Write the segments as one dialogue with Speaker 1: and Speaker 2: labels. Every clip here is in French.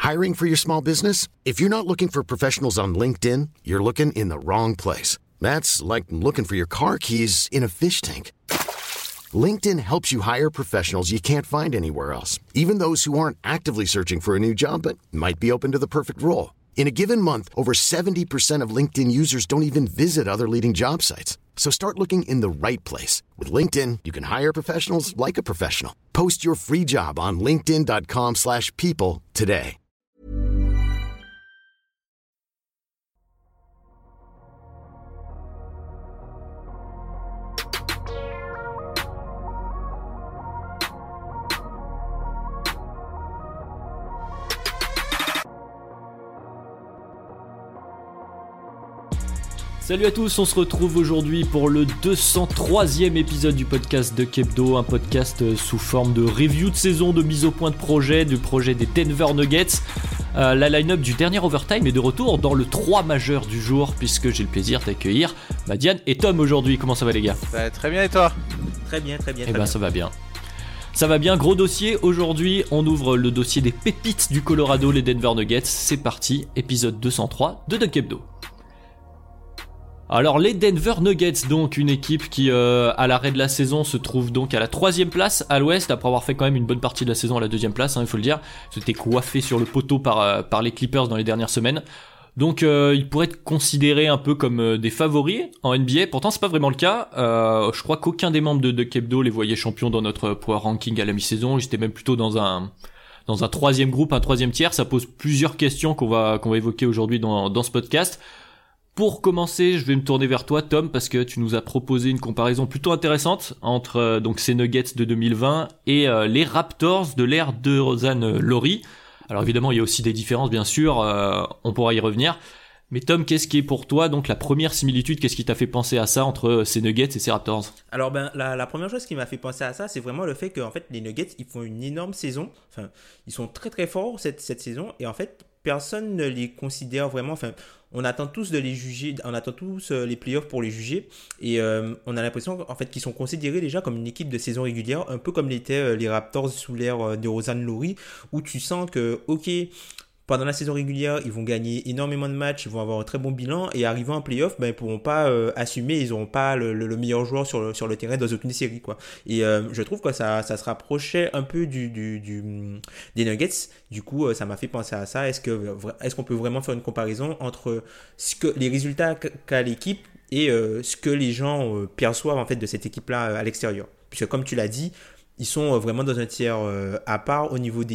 Speaker 1: Hiring for your small business? If you're not looking for professionals on LinkedIn, you're looking in the wrong place. That's like looking for your car keys in a fish tank. LinkedIn helps you hire professionals you can't find anywhere else, even those who aren't actively searching for a new job but might be open to the perfect role. In a given month, over 70% of LinkedIn users don't even visit other leading job sites. So start looking in the right place. With LinkedIn, you can hire professionals like a professional. Post your free job on linkedin.com/people today.
Speaker 2: Salut à tous, on se retrouve aujourd'hui pour le 203e épisode du podcast de Kebdo, un podcast sous forme de review de saison, de mise au point de projet, du projet des Denver Nuggets. La line-up du dernier overtime est de retour dans le 3 majeur du jour, puisque j'ai le plaisir d'accueillir Diane et Tom aujourd'hui. Comment ça va les gars ?
Speaker 3: Très bien, et toi ?
Speaker 4: Très bien.
Speaker 2: Eh ben ça va bien. Ça va bien, gros dossier. Aujourd'hui, on ouvre le dossier des pépites du Colorado, les Denver Nuggets. C'est parti, épisode 203 de The Kebdo. Alors les Denver Nuggets, donc une équipe qui à l'arrêt de la saison se trouve donc à la 3e place à l'ouest, après avoir fait quand même une bonne partie de la saison à la 2e place, il faut le dire. C'était coiffé sur le poteau par les Clippers dans les dernières semaines. Donc ils pourraient être considérés un peu comme des favoris en NBA, pourtant c'est pas vraiment le cas. Je crois qu'aucun des membres de Kebdo les voyait champions dans notre Power Ranking à la mi-saison, ils étaient même plutôt dans un 3e groupe, un 3e tiers. Ça pose plusieurs questions qu'on va évoquer aujourd'hui dans ce podcast. Pour commencer, je vais me tourner vers toi, Tom, parce que tu nous as proposé une comparaison plutôt intéressante entre donc ces Nuggets de 2020 et les Raptors de l'ère de Rosanne Laurie. Alors évidemment, il y a aussi des différences, bien sûr, on pourra y revenir. Mais Tom, qu'est-ce qui est pour toi donc la première similitude ? Qu'est-ce qui t'a fait penser à ça entre ces Nuggets et ces Raptors ?
Speaker 4: Alors la première chose qui m'a fait penser à ça, c'est vraiment le fait que en fait les Nuggets ils font une énorme saison. Enfin, ils sont très très forts cette saison et en fait personne ne les considère vraiment. Enfin, on attend tous de les juger, on attend tous les playoffs pour les juger et on a l'impression en fait qu'ils sont considérés déjà comme une équipe de saison régulière, un peu comme l'étaient les Raptors sous l'ère de Rosanne Laurie, où tu sens que ok. Pendant la saison régulière, ils vont gagner énormément de matchs, ils vont avoir un très bon bilan et arrivant en playoff, ils ne pourront pas assumer, ils n'auront pas le meilleur joueur sur le terrain dans aucune série, quoi. Et je trouve que ça se rapprochait un peu des Nuggets. Du coup, ça m'a fait penser à ça. Est-ce qu'on peut vraiment faire une comparaison entre les résultats qu'a l'équipe et ce que les gens perçoivent en fait de cette équipe-là à l'extérieur ? Puisque comme tu l'as dit, ils sont vraiment dans un tiers à part au niveau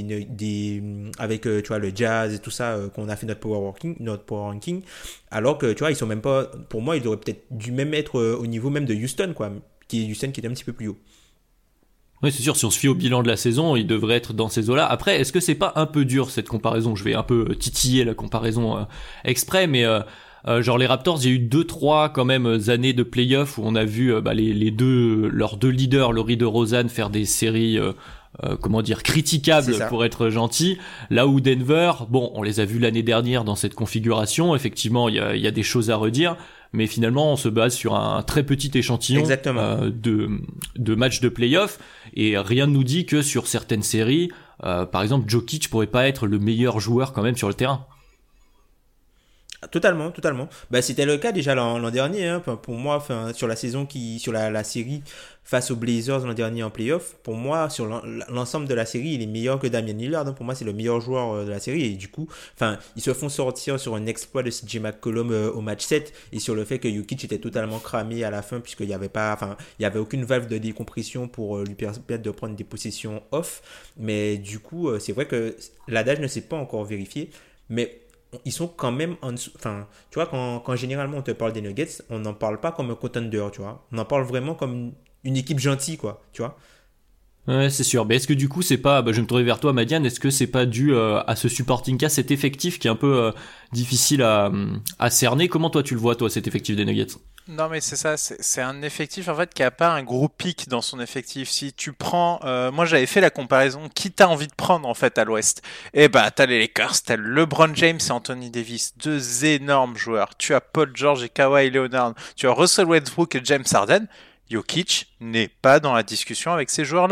Speaker 4: avec tu vois le Jazz et tout ça qu'on a fait notre power ranking, alors que tu vois ils sont même pas, pour moi ils auraient peut-être dû même être au niveau même de Houston quoi, Houston qui était un petit peu plus haut.
Speaker 2: Oui, c'est sûr, si on se fie au bilan de la saison, il devrait être dans ces eaux-là. Après, est-ce que c'est pas un peu dur cette comparaison ? Je vais un peu titiller la comparaison exprès, mais genre les Raptors, il y a eu 2-3 quand même années de play-off où on a vu leurs deux leaders, Laurie de Rosanne, faire des séries critiquables pour être gentil. Là où Denver, bon, on les a vus l'année dernière dans cette configuration, effectivement, il y a des choses à redire, mais finalement on se base sur un très petit échantillon de matchs de play-off et rien ne nous dit que sur certaines séries, par exemple Jokic pourrait pas être le meilleur joueur quand même sur le terrain.
Speaker 4: Totalement. C'était le cas déjà l'an dernier, hein. Pour moi, sur la saison sur la série face aux Blazers l'an dernier en playoff, pour moi, sur l'ensemble de la série, il est meilleur que Damian Lillard, hein. Pour moi, c'est le meilleur joueur de la série. Et du coup, ils se font sortir sur un exploit de CJ McCollum au match 7 et sur le fait que Jokic était totalement cramé à la fin puisqu'il n'y avait aucune valve de décompression pour lui permettre de prendre des possessions off. Mais du coup, c'est vrai que l'adage ne s'est pas encore vérifié, mais ils sont quand même en dessous. Enfin, tu vois, quand généralement on te parle des Nuggets, on n'en parle pas comme un contender, tu vois. On en parle vraiment comme une équipe gentille, quoi, tu vois.
Speaker 2: Ouais, c'est sûr. Mais est-ce que du coup, c'est pas, je vais me tourner vers toi, Madiane, est-ce que c'est pas dû à ce supporting cast, cet effectif qui est un peu difficile à cerner ? Comment toi tu le vois, toi, cet effectif des Nuggets ?
Speaker 3: Non mais c'est ça, c'est un effectif en fait qui a pas un gros pic dans son effectif. Si tu prends, moi j'avais fait la comparaison, qui t'as envie de prendre en fait à l'Ouest ? Eh bah t'as les Lakers, t'as LeBron James et Anthony Davis, deux énormes joueurs. Tu as Paul George et Kawhi Leonard, tu as Russell Westbrook et James Harden. Jokic n'est pas dans la discussion avec ces joueurs-là.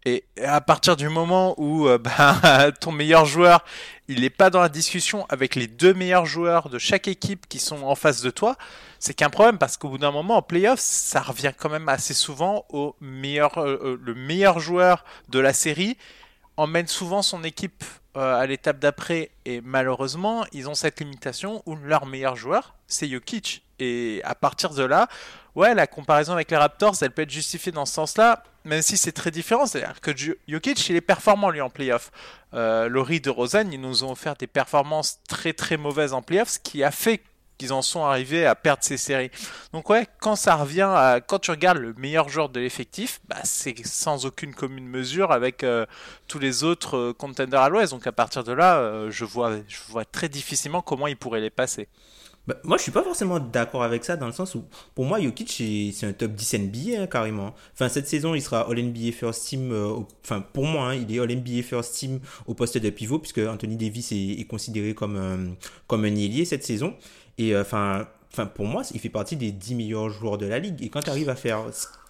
Speaker 3: Et à partir du moment où ton meilleur joueur, il n'est pas dans la discussion avec les deux meilleurs joueurs de chaque équipe qui sont en face de toi, c'est qu'un problème parce qu'au bout d'un moment en playoff, ça revient quand même assez souvent au meilleur, le meilleur joueur de la série emmène souvent son équipe à l'étape d'après et malheureusement ils ont cette limitation où leur meilleur joueur c'est Jokic et à partir de là ouais la comparaison avec les Raptors elle peut être justifiée dans ce sens-là même si c'est très différent, c'est-à-dire que Jokic il est performant lui en playoff. Laurie de Rosanne ils nous ont offert des performances très très mauvaises en playoff ce qui a fait qu'ils en sont arrivés à perdre ces séries. Donc ouais, quand ça revient à... Quand tu regardes le meilleur joueur de l'effectif, bah, c'est sans aucune commune mesure avec tous les autres contenders à l'Ouest. Donc à partir de là, je vois très difficilement comment ils pourraient les passer.
Speaker 4: Bah, moi, je suis pas forcément d'accord avec ça dans le sens où, pour moi, Jokic, c'est un top 10 NBA, hein, carrément. Enfin, cette saison, il sera All-NBA First Team. Enfin, pour moi, hein, il est All-NBA First Team au poste de pivot, puisque Anthony Davis est considéré comme un ailier cette saison. Et pour moi, il fait partie des 10 meilleurs joueurs de la ligue. Et quand tu arrives à faire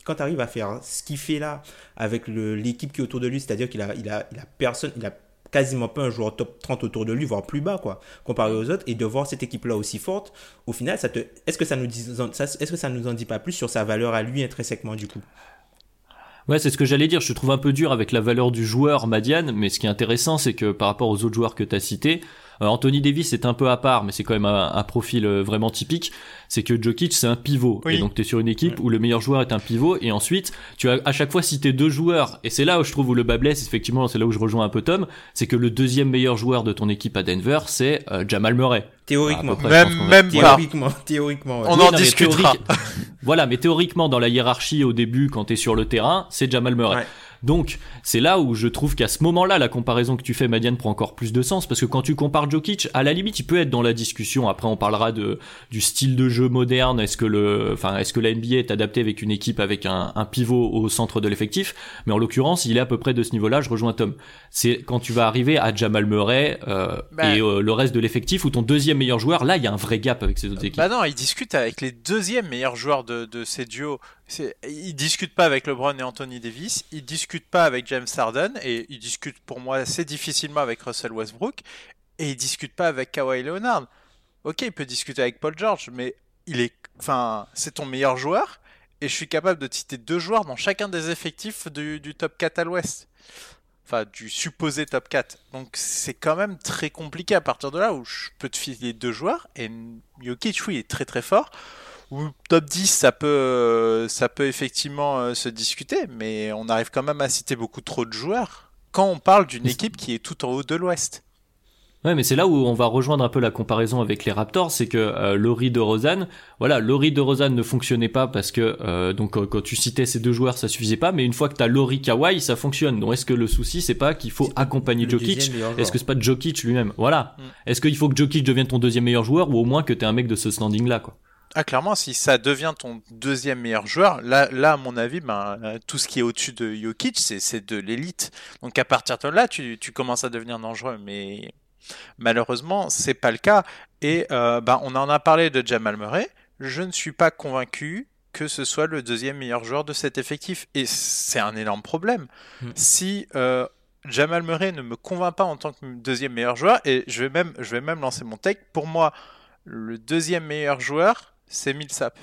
Speaker 4: ce qu'il fait là, avec l'équipe qui est autour de lui, c'est-à-dire qu'il a personne, il a quasiment pas un joueur top 30 autour de lui, voire plus bas, quoi, comparé aux autres, et de voir cette équipe-là aussi forte, au final, est-ce que ça nous en dit pas plus sur sa valeur à lui intrinsèquement, du coup?
Speaker 2: Ouais, c'est ce que j'allais dire. Je trouve un peu dur avec la valeur du joueur Madiane, mais ce qui est intéressant, c'est que par rapport aux autres joueurs que tu as cités, Anthony Davis est un peu à part, mais c'est quand même un profil vraiment typique. C'est que Jokic, c'est un pivot. Oui. Et donc, t'es sur une équipe où le meilleur joueur est un pivot. Et ensuite, tu as à chaque fois cité deux joueurs. Et c'est là où je trouve où le bas blesse, effectivement, c'est là où je rejoins un peu Tom. C'est que le deuxième meilleur joueur de ton équipe à Denver, c'est Jamal Murray.
Speaker 4: Théoriquement.
Speaker 3: Théoriquement. Ouais. On en discutera.
Speaker 2: Voilà, mais théoriquement, dans la hiérarchie au début, quand t'es sur le terrain, c'est Jamal Murray. Ouais. Donc, c'est là où je trouve qu'à ce moment-là, la comparaison que tu fais, Madiane, prend encore plus de sens, parce que quand tu compares Jokic, à la limite, il peut être dans la discussion. Après, on parlera du style de jeu moderne. Est-ce que la NBA est adaptée avec une équipe avec un pivot au centre de l'effectif? Mais en l'occurrence, il est à peu près de ce niveau-là. Je rejoins Tom. C'est quand tu vas arriver à Jamal Murray et le reste de l'effectif, ou ton deuxième meilleur joueur, là, il y a un vrai gap avec ces autres équipes.
Speaker 3: Bah non, il discute avec les deuxièmes meilleurs joueurs de ces duos. Il discute pas avec LeBron et Anthony Davis, il discute pas avec James Harden, et il discute pour moi assez difficilement avec Russell Westbrook, et il discute pas avec Kawhi Leonard. Ok, il peut discuter avec Paul George, mais c'est ton meilleur joueur, et je suis capable de citer deux joueurs dans chacun des effectifs du top 4 à l'Ouest. Enfin, du supposé top 4. Donc c'est quand même très compliqué à partir de là où je peux te filer deux joueurs, et Jokic, oui, est très très fort. Ou top 10, ça peut effectivement se discuter, mais on arrive quand même à citer beaucoup trop de joueurs quand on parle d'une équipe qui est tout en haut de l'Ouest.
Speaker 2: Ouais, mais c'est là où on va rejoindre un peu la comparaison avec les Raptors, c'est que Laurie DeRozan ne fonctionnait pas parce que quand tu citais ces deux joueurs, ça suffisait pas, mais une fois que t'as Laurie Kawhi, ça fonctionne. Donc est-ce que le souci c'est pas qu'il faut accompagner Jokic? Est-ce que c'est pas Jokic lui-même? Voilà. Est-ce qu'il faut que Jokic devienne ton deuxième meilleur joueur ou au moins que t'aies un mec de ce standing là, quoi?
Speaker 3: Ah, clairement, si ça devient ton deuxième meilleur joueur, là à mon avis, tout ce qui est au-dessus de Jokic, c'est de l'élite. Donc à partir de là, tu commences à devenir dangereux, mais malheureusement, c'est pas le cas. Et on en a parlé de Jamal Murray. Je ne suis pas convaincu que ce soit le deuxième meilleur joueur de cet effectif. Et c'est un énorme problème. Si Jamal Murray ne me convainc pas en tant que deuxième meilleur joueur, et je vais même lancer mon take, pour moi, le deuxième meilleur joueur, c'est Millsap.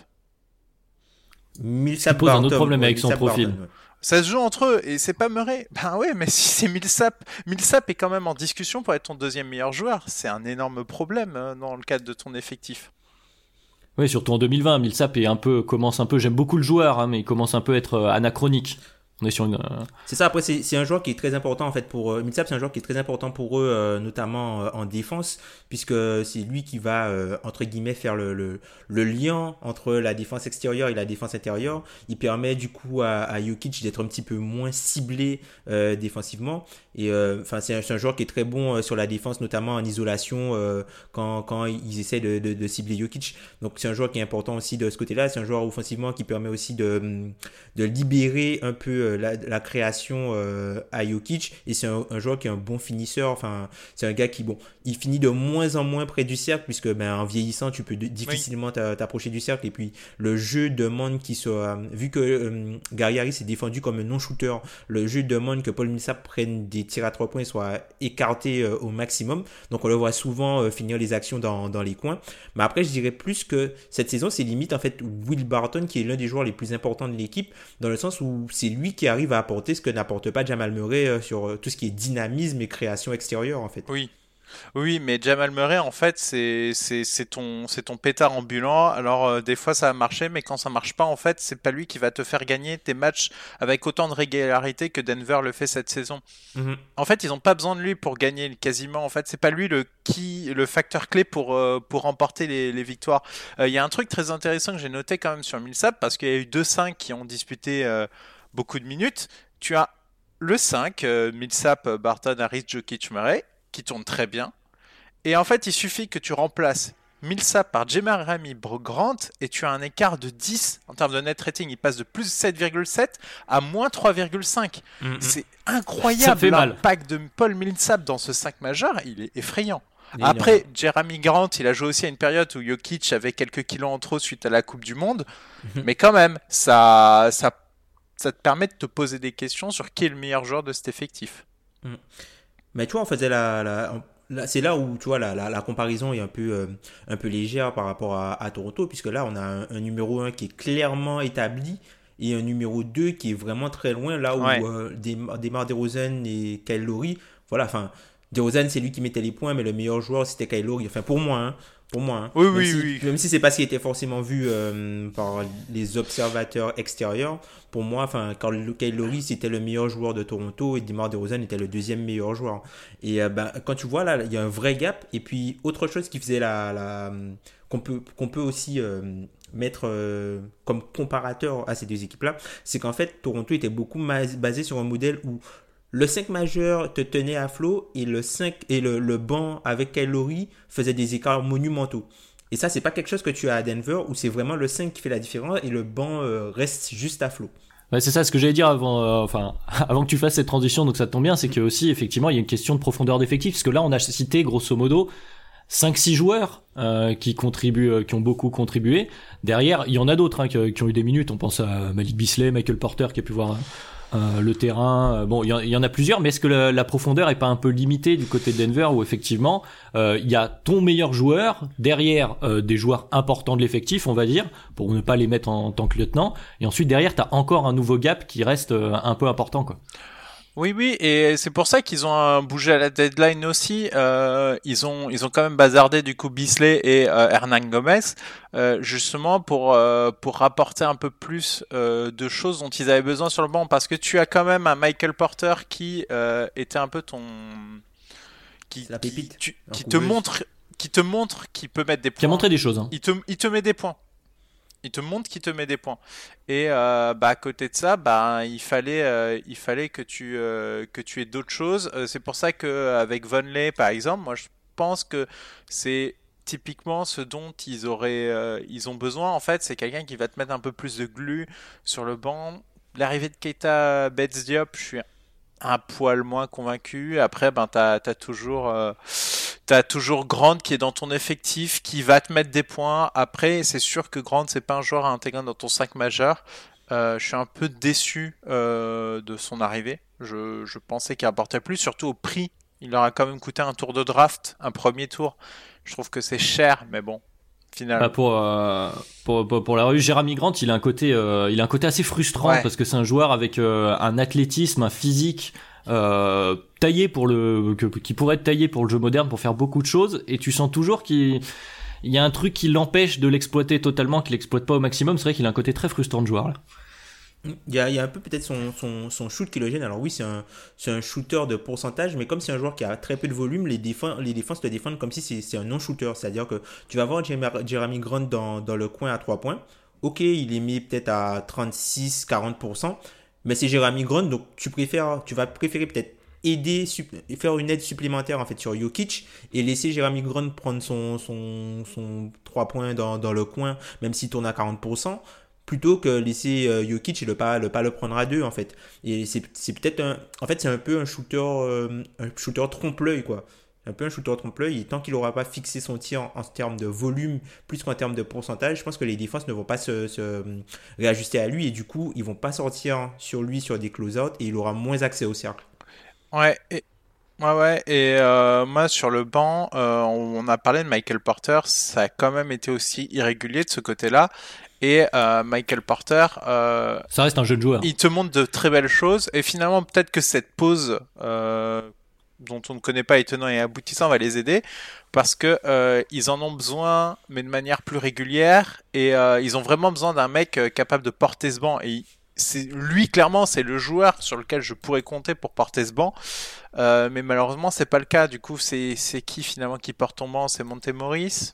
Speaker 2: Millsap pose un autre problème avec son profil.
Speaker 3: Ça se joue entre eux et c'est pas Murray. Ben ouais, mais si c'est Millsap est quand même en discussion pour être ton deuxième meilleur joueur. C'est un énorme problème dans le cadre de ton effectif.
Speaker 2: Oui, surtout en 2020, Millsap commence un peu. J'aime beaucoup le joueur, mais il commence un peu à être anachronique. On est sur une.
Speaker 4: C'est ça. Après, c'est un joueur qui est très important en fait pour Millsap. C'est un joueur qui est très important pour eux, notamment en défense, puisque c'est lui qui va entre guillemets faire le lien entre la défense extérieure et la défense intérieure. Il permet du coup à Jokic d'être un petit peu moins ciblé défensivement. Et c'est un joueur qui est très bon sur la défense, notamment en isolation quand ils essaient de cibler Jokic. Donc c'est un joueur qui est important aussi de ce côté-là. C'est un joueur offensivement qui permet aussi de libérer un peu la création à Jokic, et c'est un joueur qui est un bon finisseur. Enfin, c'est un gars qui, bon, il finit de moins en moins près du cercle, puisque en vieillissant, tu peux difficilement t'approcher du cercle, et puis le jeu demande qu'il soit, vu que Gary Harris est défendu comme un non-shooter, le jeu demande que Paul Millsap prenne des tirs à 3 points et soit écarté au maximum, donc on le voit souvent finir les actions dans les coins. Mais après, je dirais plus que cette saison, c'est limite en fait Will Barton qui est l'un des joueurs les plus importants de l'équipe, dans le sens où c'est lui qui arrive à apporter ce que n'apporte pas Jamal Murray sur tout ce qui est dynamisme et création extérieure en fait.
Speaker 3: Oui, mais Jamal Murray, en fait, c'est ton pétard ambulant. Alors, des fois, ça va marcher, mais quand ça marche pas, en fait, c'est pas lui qui va te faire gagner tes matchs avec autant de régularité que Denver le fait cette saison.
Speaker 4: Mm-hmm.
Speaker 3: En fait, ils ont pas besoin de lui pour gagner quasiment. En fait, c'est pas lui le facteur clé pour remporter les victoires. Il y a un truc très intéressant que j'ai noté quand même sur Millsap, parce qu'il y a eu 2-5 qui ont disputé beaucoup de minutes. Tu as le 5, Millsap, Barton, Harris, Jokic, Murray, qui tourne très bien. Et en fait, il suffit que tu remplaces Millsap par Jerami Grant et tu as un écart de 10 en termes de net rating. Il passe de plus 7,7 à moins 3,5.
Speaker 4: Mm-hmm.
Speaker 3: C'est incroyable l'impact de Paul Millsap dans ce 5 majeur. Il est effrayant. Après, Jerami Grant, il a joué aussi à une période où Jokic avait quelques kilos en trop suite à la Coupe du Monde. Mm-hmm. Mais quand même, ça te permet de te poser des questions sur qui est le meilleur joueur de cet effectif.
Speaker 4: Mm. Mais tu vois, on faisait c'est là où tu vois la comparaison est un peu légère par rapport à Toronto, puisque là on a un numéro 1 qui est clairement établi et un numéro 2 qui est vraiment très loin, là où DeMar DeRozan et Kyle Lowry, voilà, enfin DeRozan c'est lui qui mettait les points, mais le meilleur joueur c'était Kyle Lowry, enfin pour moi, hein.
Speaker 3: Oui.
Speaker 4: Même si c'est pas ce qui était forcément vu par les observateurs extérieurs, pour moi, enfin, Kyle Lowry c'était le meilleur joueur de Toronto et DeMar DeRozan était le deuxième meilleur joueur. Et quand tu vois là, il y a un vrai gap. Et puis autre chose qui faisait qu'on peut aussi mettre comme comparateur à ces deux équipes-là, c'est qu'en fait Toronto était beaucoup basé sur un modèle où le 5 majeur te tenait à flot et le banc avec Kyle Lowry faisait des écarts monumentaux. Et ça, c'est pas quelque chose que tu as à Denver où c'est vraiment le 5 qui fait la différence et le banc reste juste à flot.
Speaker 2: Ouais, c'est ça ce que j'allais dire avant que tu fasses cette transition, donc ça tombe bien, c'est que aussi effectivement il y a une question de profondeur d'effectif, parce que là on a cité grosso modo 5-6 joueurs qui ont beaucoup contribué. Derrière, il y en a d'autres qui ont eu des minutes, on pense à Malik Beasley, Michael Porter qui a pu voir le terrain, bon il y en a plusieurs, mais est-ce que la profondeur est pas un peu limitée du côté de Denver, où effectivement il y a ton meilleur joueur derrière des joueurs importants de l'effectif, on va dire, pour ne pas les mettre en tant que lieutenant, et ensuite derrière t'as encore un nouveau gap qui reste un peu important quoi.
Speaker 3: Oui, et c'est pour ça qu'ils ont bougé à la deadline aussi. Ils ont quand même bazardé du coup Beasley et Hernan Gomez, justement pour rapporter un peu plus de choses dont ils avaient besoin sur le banc, parce que tu as quand même un Michael Porter qui était un peu
Speaker 4: la pépite,
Speaker 3: qui te montre qu'il peut mettre des points.
Speaker 2: Qui a montré des choses. Hein.
Speaker 3: Il te met des points. Il te montre qu'il te met des points. Et à côté de ça, il fallait que tu aies d'autres choses. C'est pour ça que avec Vonleh, par exemple, moi je pense que c'est typiquement ce dont ils ont besoin. En fait, c'est quelqu'un qui va te mettre un peu plus de glu sur le banc. L'arrivée de Keita Bates-Diop, je suis un poil moins convaincu. Après, t'as toujours Grant qui est dans ton effectif, qui va te mettre des points. Après, c'est sûr que Grant, c'est pas un joueur à intégrer dans ton 5 majeur. Je suis un peu déçu de son arrivée. Je pensais qu'il apportait plus, surtout au prix. Il leur a quand même coûté un tour de draft, un premier tour. Je trouve que c'est cher, mais bon. Finalement.
Speaker 2: Pour la revue, Jerami Grant, il a un côté assez frustrant, parce que c'est un joueur avec un athlétisme, un physique taillé qui pourrait être taillé pour le jeu moderne pour faire beaucoup de choses, et tu sens toujours qu'il y a un truc qui l'empêche de l'exploiter totalement, qu'il l'exploite pas au maximum. C'est vrai qu'il a un côté très frustrant de joueur là.
Speaker 4: Il y a un peu peut-être son shoot qui le gêne. Alors oui, c'est un shooter de pourcentage, mais comme c'est un joueur qui a très peu de volume, les défenses te défendent comme si c'est un non-shooter. C'est-à-dire que tu vas voir Jerami Grant dans le coin à 3 points. Ok, il est mis peut-être à 36-40%, mais c'est Jerami Grant, donc tu vas préférer peut-être faire une aide supplémentaire en fait sur Jokic et laisser Jerami Grant prendre son 3 points dans le coin, même s'il tourne à 40%. plutôt que laisser Jokic et le pas le prendre à deux en fait. Et c'est peut-être en fait c'est un peu un shooter trompe-l'œil quoi. Un peu un shooter trompe-l'œil et tant qu'il n'aura pas fixé son tir en termes de volume plus qu'en termes de pourcentage, je pense que les défenses ne vont pas se réajuster à lui et du coup ils vont pas sortir sur lui sur des close-out et il aura moins accès au cercle.
Speaker 3: Ouais, et moi sur le banc, on a parlé de Michael Porter, ça a quand même été aussi irrégulier de ce côté-là. Et Michael Porter,
Speaker 2: ça reste un jeune joueur.
Speaker 3: Il te montre de très belles choses. Et finalement, peut-être que cette pause dont on ne connaît pas les tenants et aboutissants va les aider parce que ils en ont besoin, mais de manière plus régulière. Et ils ont vraiment besoin d'un mec capable de porter ce banc. Et lui, clairement, c'est le joueur sur lequel je pourrais compter pour porter ce banc. Mais malheureusement, c'est pas le cas. Du coup, c'est qui finalement qui porte ton banc? C'est Monte Morris.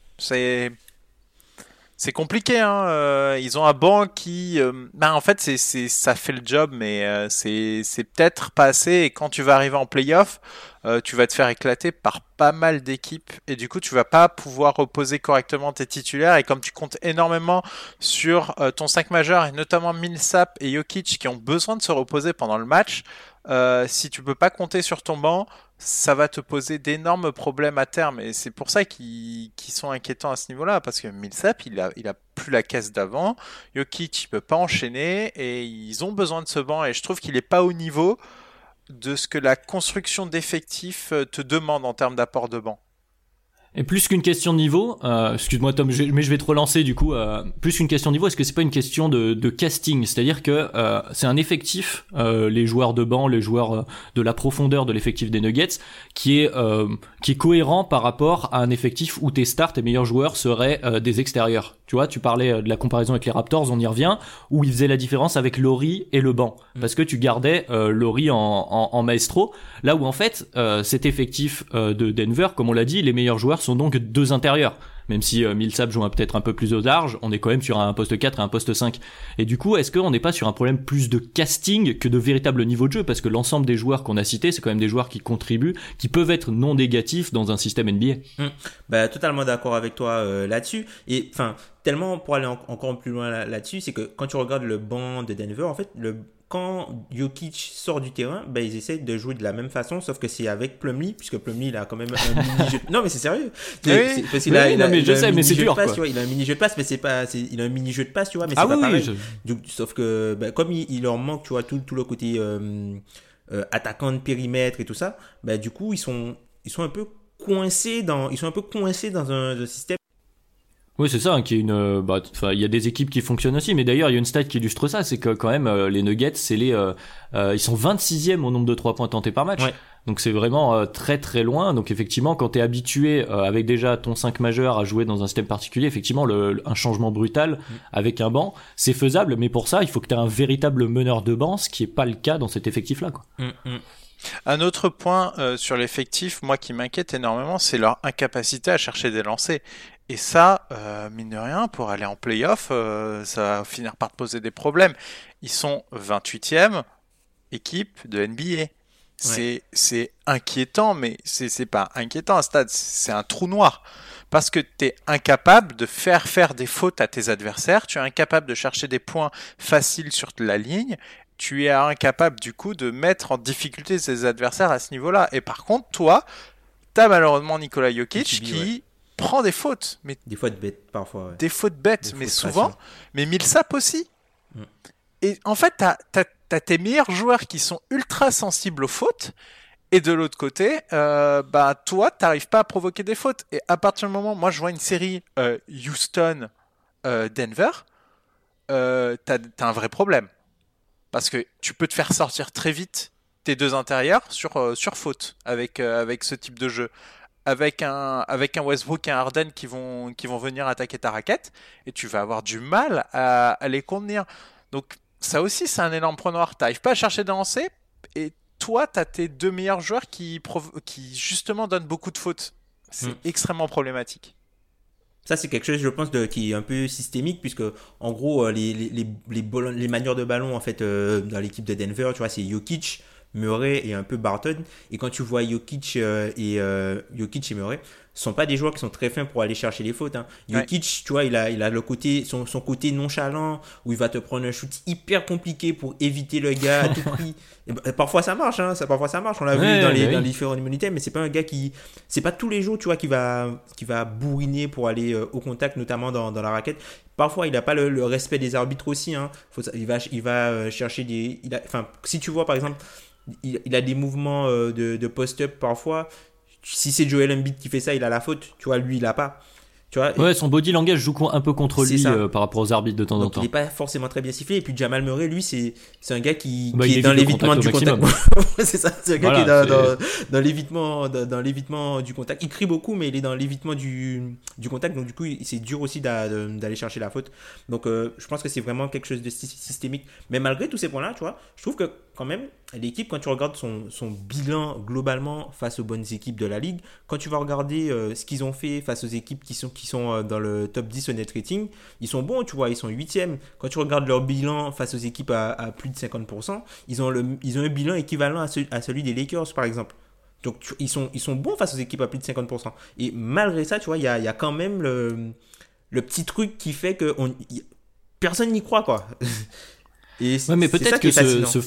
Speaker 3: C'est compliqué, hein. Ils ont un banc qui, en fait, ça fait le job, mais c'est peut-être pas assez. Et quand tu vas arriver en play-off, tu vas te faire éclater par pas mal d'équipes, et du coup, tu vas pas pouvoir reposer correctement tes titulaires. Et comme tu comptes énormément sur ton 5 majeur, et notamment Millsap et Jokic, qui ont besoin de se reposer pendant le match, si tu peux pas compter sur ton banc, ça va te poser d'énormes problèmes à terme, et c'est pour ça qu'ils sont inquiétants à ce niveau-là, parce que Millsap, il a plus la caisse d'avant, Jokic, il peut pas enchaîner, et ils ont besoin de ce banc, et je trouve qu'il est pas au niveau de ce que la construction d'effectifs te demande en termes d'apport de banc.
Speaker 2: Et plus qu'une question de niveau, excuse-moi Tom, mais je vais te relancer du coup, plus qu'une question de niveau, est-ce que c'est pas une question de casting? C'est-à-dire que c'est un effectif, les joueurs de banc, les joueurs de la profondeur de l'effectif des Nuggets, qui est cohérent par rapport à un effectif où tes stars, tes meilleurs joueurs seraient des extérieurs. Tu vois, tu parlais de la comparaison avec les Raptors, on y revient, où ils faisaient la différence avec Laurie et le banc, parce que tu gardais Laurie en maestro, là où en fait cet effectif de Denver, comme on l'a dit, les meilleurs joueurs sont donc deux intérieurs. Même si Millsap joue peut-être un peu plus au large, on est quand même sur un poste 4 et un poste 5. Et du coup, est-ce qu'on n'est pas sur un problème plus de casting que de véritable niveau de jeu? Parce que l'ensemble des joueurs qu'on a cités, c'est quand même des joueurs qui contribuent, qui peuvent être non négatifs dans un système NBA.
Speaker 4: Totalement d'accord avec toi là-dessus. Et enfin, tellement pour aller encore plus loin là-dessus, c'est que quand tu regardes le banc de Denver, en fait, quand Jokic sort du terrain, ils essayent de jouer de la même façon, sauf que c'est avec Plumlee, puisque Plumlee il a quand même un mini-jeu. Non, mais c'est sérieux.
Speaker 2: Parce qu'il mais c'est dur.
Speaker 4: Passe, il a un mini-jeu de passe, mais il a un mini-jeu de passe, tu vois, mais c'est pas pareil. Sauf que, comme il leur manque, tu vois, tout le côté attaquant de périmètre et tout ça, du coup, ils sont un peu coincés dans un système.
Speaker 2: Oui, c'est ça, hein, qui est il y a des équipes qui fonctionnent aussi, mais d'ailleurs, il y a une stat qui illustre ça, c'est que quand même, les Nuggets, ils sont 26e au nombre de 3 points tentés par match. Ouais. Donc c'est vraiment très très loin. Donc effectivement, quand t'es habitué avec déjà ton 5 majeur à jouer dans un système particulier, effectivement, un changement brutal avec un banc, c'est faisable, mais pour ça, il faut que t'aies un véritable meneur de banc, ce qui est pas le cas dans cet effectif-là, quoi.
Speaker 3: Un autre point sur l'effectif, moi qui m'inquiète énormément, c'est leur incapacité à chercher des lancers. Et ça, mine de rien, pour aller en play-off, ça va finir par te poser des problèmes. Ils sont 28e équipe de NBA. C'est inquiétant, mais c'est pas inquiétant à ce stade, c'est un trou noir. Parce que tu es incapable de faire des fautes à tes adversaires, tu es incapable de chercher des points faciles sur la ligne, tu es incapable du coup de mettre en difficulté ses adversaires à ce niveau-là. Et par contre, toi, t'as malheureusement Nikola Jokic qui prend des fautes. Mais
Speaker 4: des fautes bêtes parfois. Ouais.
Speaker 3: Des fautes bêtes, mais souvent. Mais Millsap aussi. Et en fait, t'as tes meilleurs joueurs qui sont ultra sensibles aux fautes. Et de l'autre côté, toi, t'arrives pas à provoquer des fautes. Et à partir du moment, moi, je vois une série Houston-Denver, t'as un vrai problème. Parce que tu peux te faire sortir très vite tes deux intérieurs sur faute avec ce type de jeu. Avec un Westbrook et un Harden qui vont venir attaquer ta raquette, et tu vas avoir du mal à les contenir. Donc ça aussi, c'est un énorme point noir. T'arrives pas à chercher des lancers, et toi, t'as tes deux meilleurs joueurs qui justement donnent beaucoup de fautes. C'est extrêmement problématique.
Speaker 4: Ça, c'est quelque chose, je pense, qui est un peu systémique, puisque, en gros, les manières de ballon, en fait, dans l'équipe de Denver, tu vois, c'est Jokic, Murray et un peu Barton. Et quand tu vois Jokic Jokic et Murray, ce sont pas des joueurs qui sont très fins pour aller chercher les fautes. Hein. Jokic, tu vois, il a le côté, son côté nonchalant, où il va te prendre un shoot hyper compliqué pour éviter le gars à tout prix. Et parfois ça marche, hein. Parfois ça marche. On l'a vu dans les différentes immunités, mais c'est pas un gars c'est pas tous les jours, tu vois, qui va bourriner pour aller au contact, notamment dans la raquette. Parfois, il n'a pas le respect des arbitres aussi. Hein. Il va chercher si tu vois, par exemple, il a des mouvements de post-up parfois. Si c'est Joel Embiid qui fait ça, il a la faute. Tu vois, lui, il a pas. Tu vois,
Speaker 2: ouais, son body language joue un peu contre lui par rapport aux arbitres de temps en temps.
Speaker 4: Il n'est pas forcément très bien sifflé. Et puis Jamal Murray, lui, c'est un gars qui
Speaker 2: est
Speaker 4: dans l'évitement du contact. C'est ça, c'est un gars qui est dans l'évitement du contact. Il crie beaucoup, mais il est dans l'évitement du contact. Donc du coup, c'est dur aussi d'aller chercher la faute. Donc je pense que c'est vraiment quelque chose de systémique. Mais malgré tous ces points-là, tu vois, je trouve que quand même, l'équipe, quand tu regardes son bilan globalement face aux bonnes équipes de la ligue, quand tu vas regarder ce qu'ils ont fait face aux équipes qui sont dans le top 10 au net rating, ils sont bons, tu vois, ils sont 8e. Quand tu regardes leur bilan face aux équipes à plus de 50%, ils ont un bilan équivalent à celui des Lakers, par exemple. Donc ils sont bons face aux équipes à plus de 50%. Et malgré ça, tu vois, il y a quand même le petit truc qui fait que personne n'y croit, quoi. Et
Speaker 2: ouais, mais peut-être que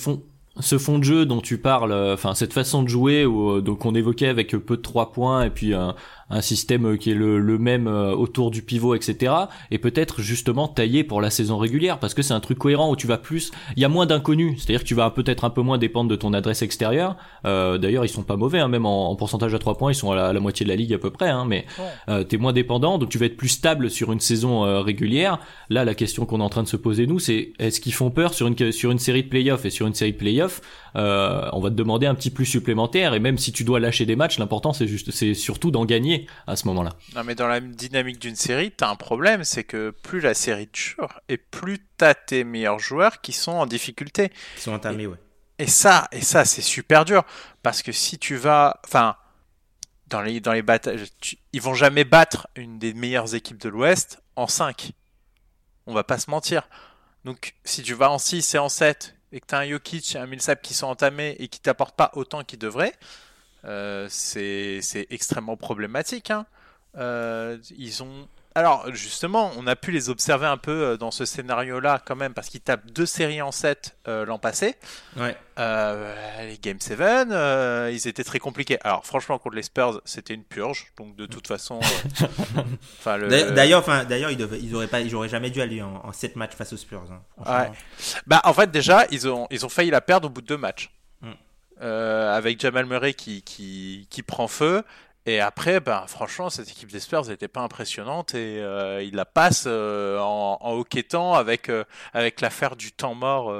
Speaker 2: ce fond de jeu dont tu parles, enfin cette façon de jouer donc on évoquait avec peu de 3 points et puis un système qui est le même autour du pivot, etc. et peut-être justement taillé pour la saison régulière, parce que c'est un truc cohérent où tu vas plus, il y a moins d'inconnus, c'est-à-dire que tu vas peut-être un peu moins dépendre de ton adresse extérieure. D'ailleurs ils sont pas mauvais, hein, même en pourcentage à 3 points ils sont à la moitié de la ligue à peu près, hein, mais t'es moins dépendant, donc tu vas être plus stable sur une saison régulière. Là la question qu'on est en train de se poser nous, c'est est-ce qu'ils font peur sur une série de playoffs, et sur une série de playoffs on va te demander un petit plus supplémentaire, et même si tu dois lâcher des matchs, l'important c'est surtout d'en gagner à ce moment-là.
Speaker 3: Non, mais dans la dynamique d'une série, t'as un problème, c'est que plus la série dure et plus t'as tes meilleurs joueurs qui sont en difficulté.
Speaker 4: Qui sont entamés, ouais.
Speaker 3: Et ça, c'est super dur, parce que si tu vas, enfin, dans les batailles, ils vont jamais battre une des meilleures équipes de l'Ouest en 5. On va pas se mentir. Donc, si tu vas en 6 et en 7, et que t'as un Jokic et un Millsap qui sont entamés et qui t'apportent pas autant qu'ils devraient, c'est extrêmement problématique, hein. Ils ont... Alors justement, on a pu les observer un peu dans ce scénario-là quand même, parce qu'ils tapent 2 séries en 7 l'an passé.
Speaker 4: Ouais.
Speaker 3: Les Game 7, ils étaient très compliqués. Alors franchement, contre les Spurs, c'était une purge. Donc de toute façon...
Speaker 4: D'ailleurs, ils auraient jamais dû aller en 7 matchs face aux Spurs. Hein,
Speaker 3: ouais. Bah, en fait, déjà, ils ont failli la perdre au bout de 2 matchs. Avec Jamal Murray qui prend feu. Et après, ben, franchement, cette équipe des Spurs n'était pas impressionnante, et il la passe en hockeyant avec l'affaire du temps mort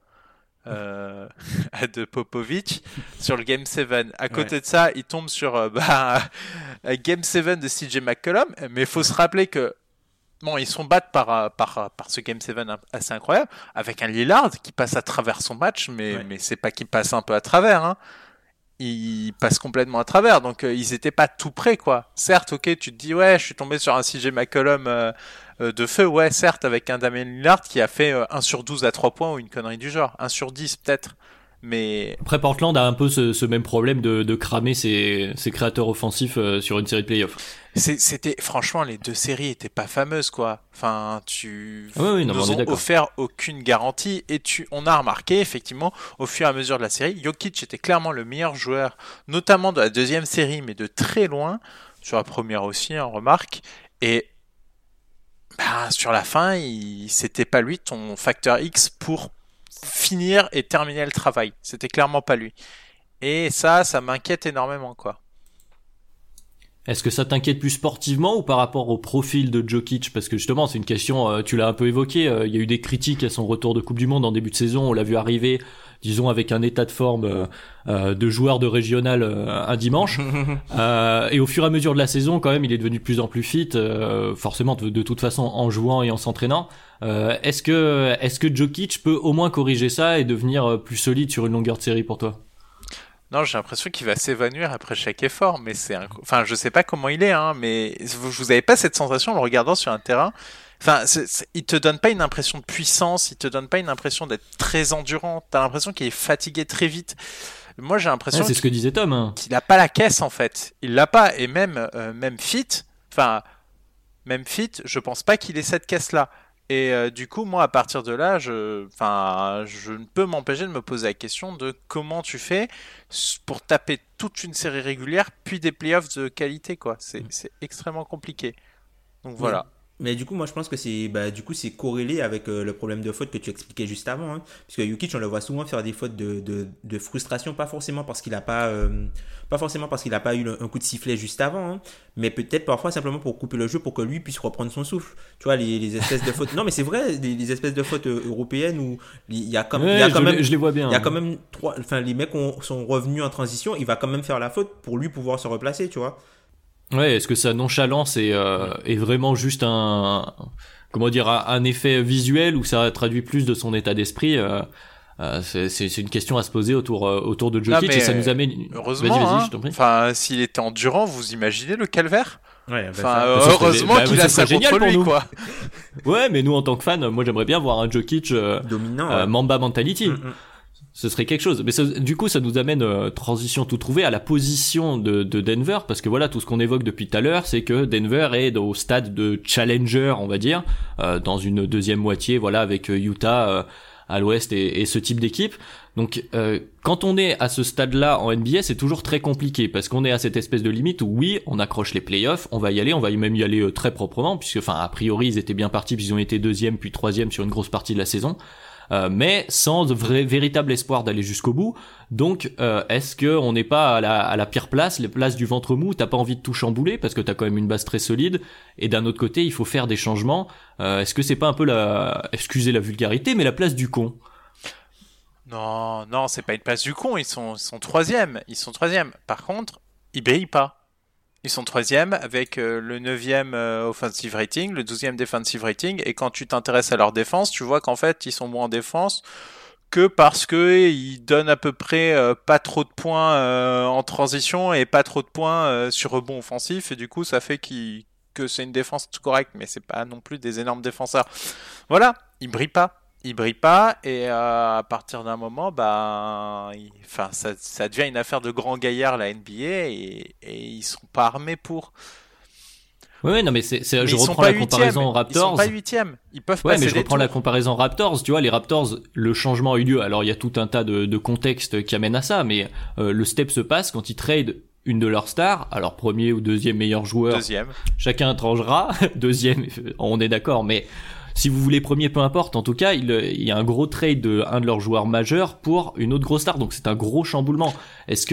Speaker 3: de Popovic sur le Game 7. À côté de ça, il tombe sur Game 7 de CJ McCollum. Mais il faut se rappeler que bon, ils sont battus par ce Game 7 assez incroyable, avec un Lillard qui passe à travers son match, mais c'est pas qu'il passe un peu à travers, hein. Il passe complètement à travers, donc ils étaient pas tout près, quoi. Certes, ok, tu te dis ouais, je suis tombé sur un CJ McCollum de feu, ouais, certes, avec un Damian Lillard qui a fait 1 sur 12 à 3 points ou une connerie du genre, 1 sur 10 peut-être. Mais
Speaker 2: après, Portland a un peu ce même problème de cramer ses créateurs offensifs sur une série de playoffs.
Speaker 3: C'était franchement, les 2 séries étaient pas fameuses, quoi. Enfin, nous ont offert aucune garantie, et on a remarqué effectivement au fur et à mesure de la série, Jokic était clairement le meilleur joueur, notamment de la 2e série, mais de très loin. Sur la première aussi, on remarque. Et sur la fin, c'était pas lui ton facteur X pour finir et terminer le travail. C'était clairement pas lui. Et ça m'inquiète énormément, quoi.
Speaker 2: Est-ce que ça t'inquiète plus sportivement ou par rapport au profil de Jokic? Parce que justement, c'est une question, tu l'as un peu évoqué, il y a eu des critiques à son retour de Coupe du Monde en début de saison, on l'a vu arriver, disons, avec un état de forme de joueur de régional un dimanche. Et au fur et à mesure de la saison, quand même, il est devenu de plus en plus fit, forcément, de toute façon, en jouant et en s'entraînant. Est-ce que Jokic peut au moins corriger ça et devenir plus solide sur une longueur de série pour toi?
Speaker 3: Non, j'ai l'impression qu'il va s'évanouir après chaque effort, mais enfin, je sais pas comment il est, hein, mais vous avez pas cette sensation en le regardant sur un terrain? Enfin, il te donne pas une impression de puissance, il te donne pas une impression d'être très endurant. T'as l'impression qu'il est fatigué très vite. Moi, j'ai l'impression
Speaker 2: c'est ce que disait Tom. Hein.
Speaker 3: qu'il n'a pas la caisse, en fait. Il l'a pas. Et même Fit, je pense pas qu'il ait cette caisse-là. Et du coup, moi, à partir de là, je ne peux m'empêcher de me poser la question de comment tu fais pour taper toute une série régulière, puis des playoffs de qualité, quoi. C'est extrêmement compliqué. Donc voilà.
Speaker 4: Mais du coup, moi, je pense que c'est corrélé avec le problème de faute que tu expliquais juste avant. Hein. Parce que Jokic, on le voit souvent faire des fautes de frustration, pas forcément parce qu'il n'a pas eu un coup de sifflet juste avant, hein, mais peut-être parfois simplement pour couper le jeu, pour que lui puisse reprendre son souffle. Tu vois, les espèces de fautes. Non, mais c'est vrai, les espèces de fautes européennes où il y a quand même,
Speaker 2: je les vois bien.
Speaker 4: Il y a quand même les mecs sont revenus en transition, il va quand même faire la faute pour lui pouvoir se replacer, tu vois.
Speaker 2: Ouais, est-ce que sa nonchalance est vraiment juste un effet visuel ou ça traduit plus de son état d'esprit c'est une question à se poser autour de Jokic et ça nous amène.
Speaker 3: Heureusement, vas-y, je t'en prie. Enfin, s'il était endurant, vous imaginez le calvaire?
Speaker 4: Ouais,
Speaker 3: heureusement qu'il a ça contre lui, quoi.
Speaker 2: Ouais, mais nous en tant que fans, moi j'aimerais bien voir un Jokic
Speaker 4: dominant,
Speaker 2: Mamba mentality. Ce serait quelque chose. Mais du coup, ça nous amène, transition tout trouvée, à la position de Denver, parce que voilà, tout ce qu'on évoque depuis tout à l'heure, c'est que Denver est au stade de challenger, on va dire, dans une deuxième moitié, voilà, avec Utah à l'ouest et ce type d'équipe. Donc, quand on est à ce stade-là en NBA, c'est toujours très compliqué, parce qu'on est à cette espèce de limite où oui, on accroche les playoffs, on va même y aller très proprement, puisque, a priori, ils étaient bien partis, puis ils ont été deuxième puis troisième sur une grosse partie de la saison. Mais sans véritable espoir d'aller jusqu'au bout. Donc, est-ce que on n'est pas à la pire place, les places du ventre mou, t'as pas envie de tout chambouler parce que t'as quand même une base très solide, et d'un autre côté, il faut faire des changements. Est-ce que c'est pas un peu excusez la vulgarité, mais la place du con?
Speaker 3: Non, c'est pas une place du con. Ils sont troisième. Par contre, ils brillent pas. Ils sont troisième avec le 9e offensive rating, le 12e defensive rating, et quand tu t'intéresses à leur défense, tu vois qu'en fait, ils sont moins en défense que parce que ils donnent à peu près pas trop de points en transition et pas trop de points sur rebond offensif, et du coup, ça fait que c'est une défense correcte, mais c'est pas non plus des énormes défenseurs. Voilà, ils brillent pas, et à partir d'un moment, ça devient une affaire de grands gaillards, la NBA, et ils sont pas armés pour.
Speaker 2: Ouais, non, mais je reprends la comparaison Raptors.
Speaker 3: Ils sont pas huitièmes. Ils peuvent
Speaker 2: passer
Speaker 3: des
Speaker 2: mais je reprends
Speaker 3: tours.
Speaker 2: La comparaison Raptors. Tu vois, les Raptors, le changement a eu lieu. Alors, il y a tout un tas de contextes qui amènent à ça, mais le step se passe quand ils trade une de leurs stars. Alors, premier ou deuxième meilleur joueur.
Speaker 3: Deuxième.
Speaker 2: Chacun tranchera. Deuxième, on est d'accord, mais si vous voulez premier, peu importe. En tout cas, il y a un gros trade de un de leurs joueurs majeurs pour une autre grosse star. Donc c'est un gros chamboulement. Est-ce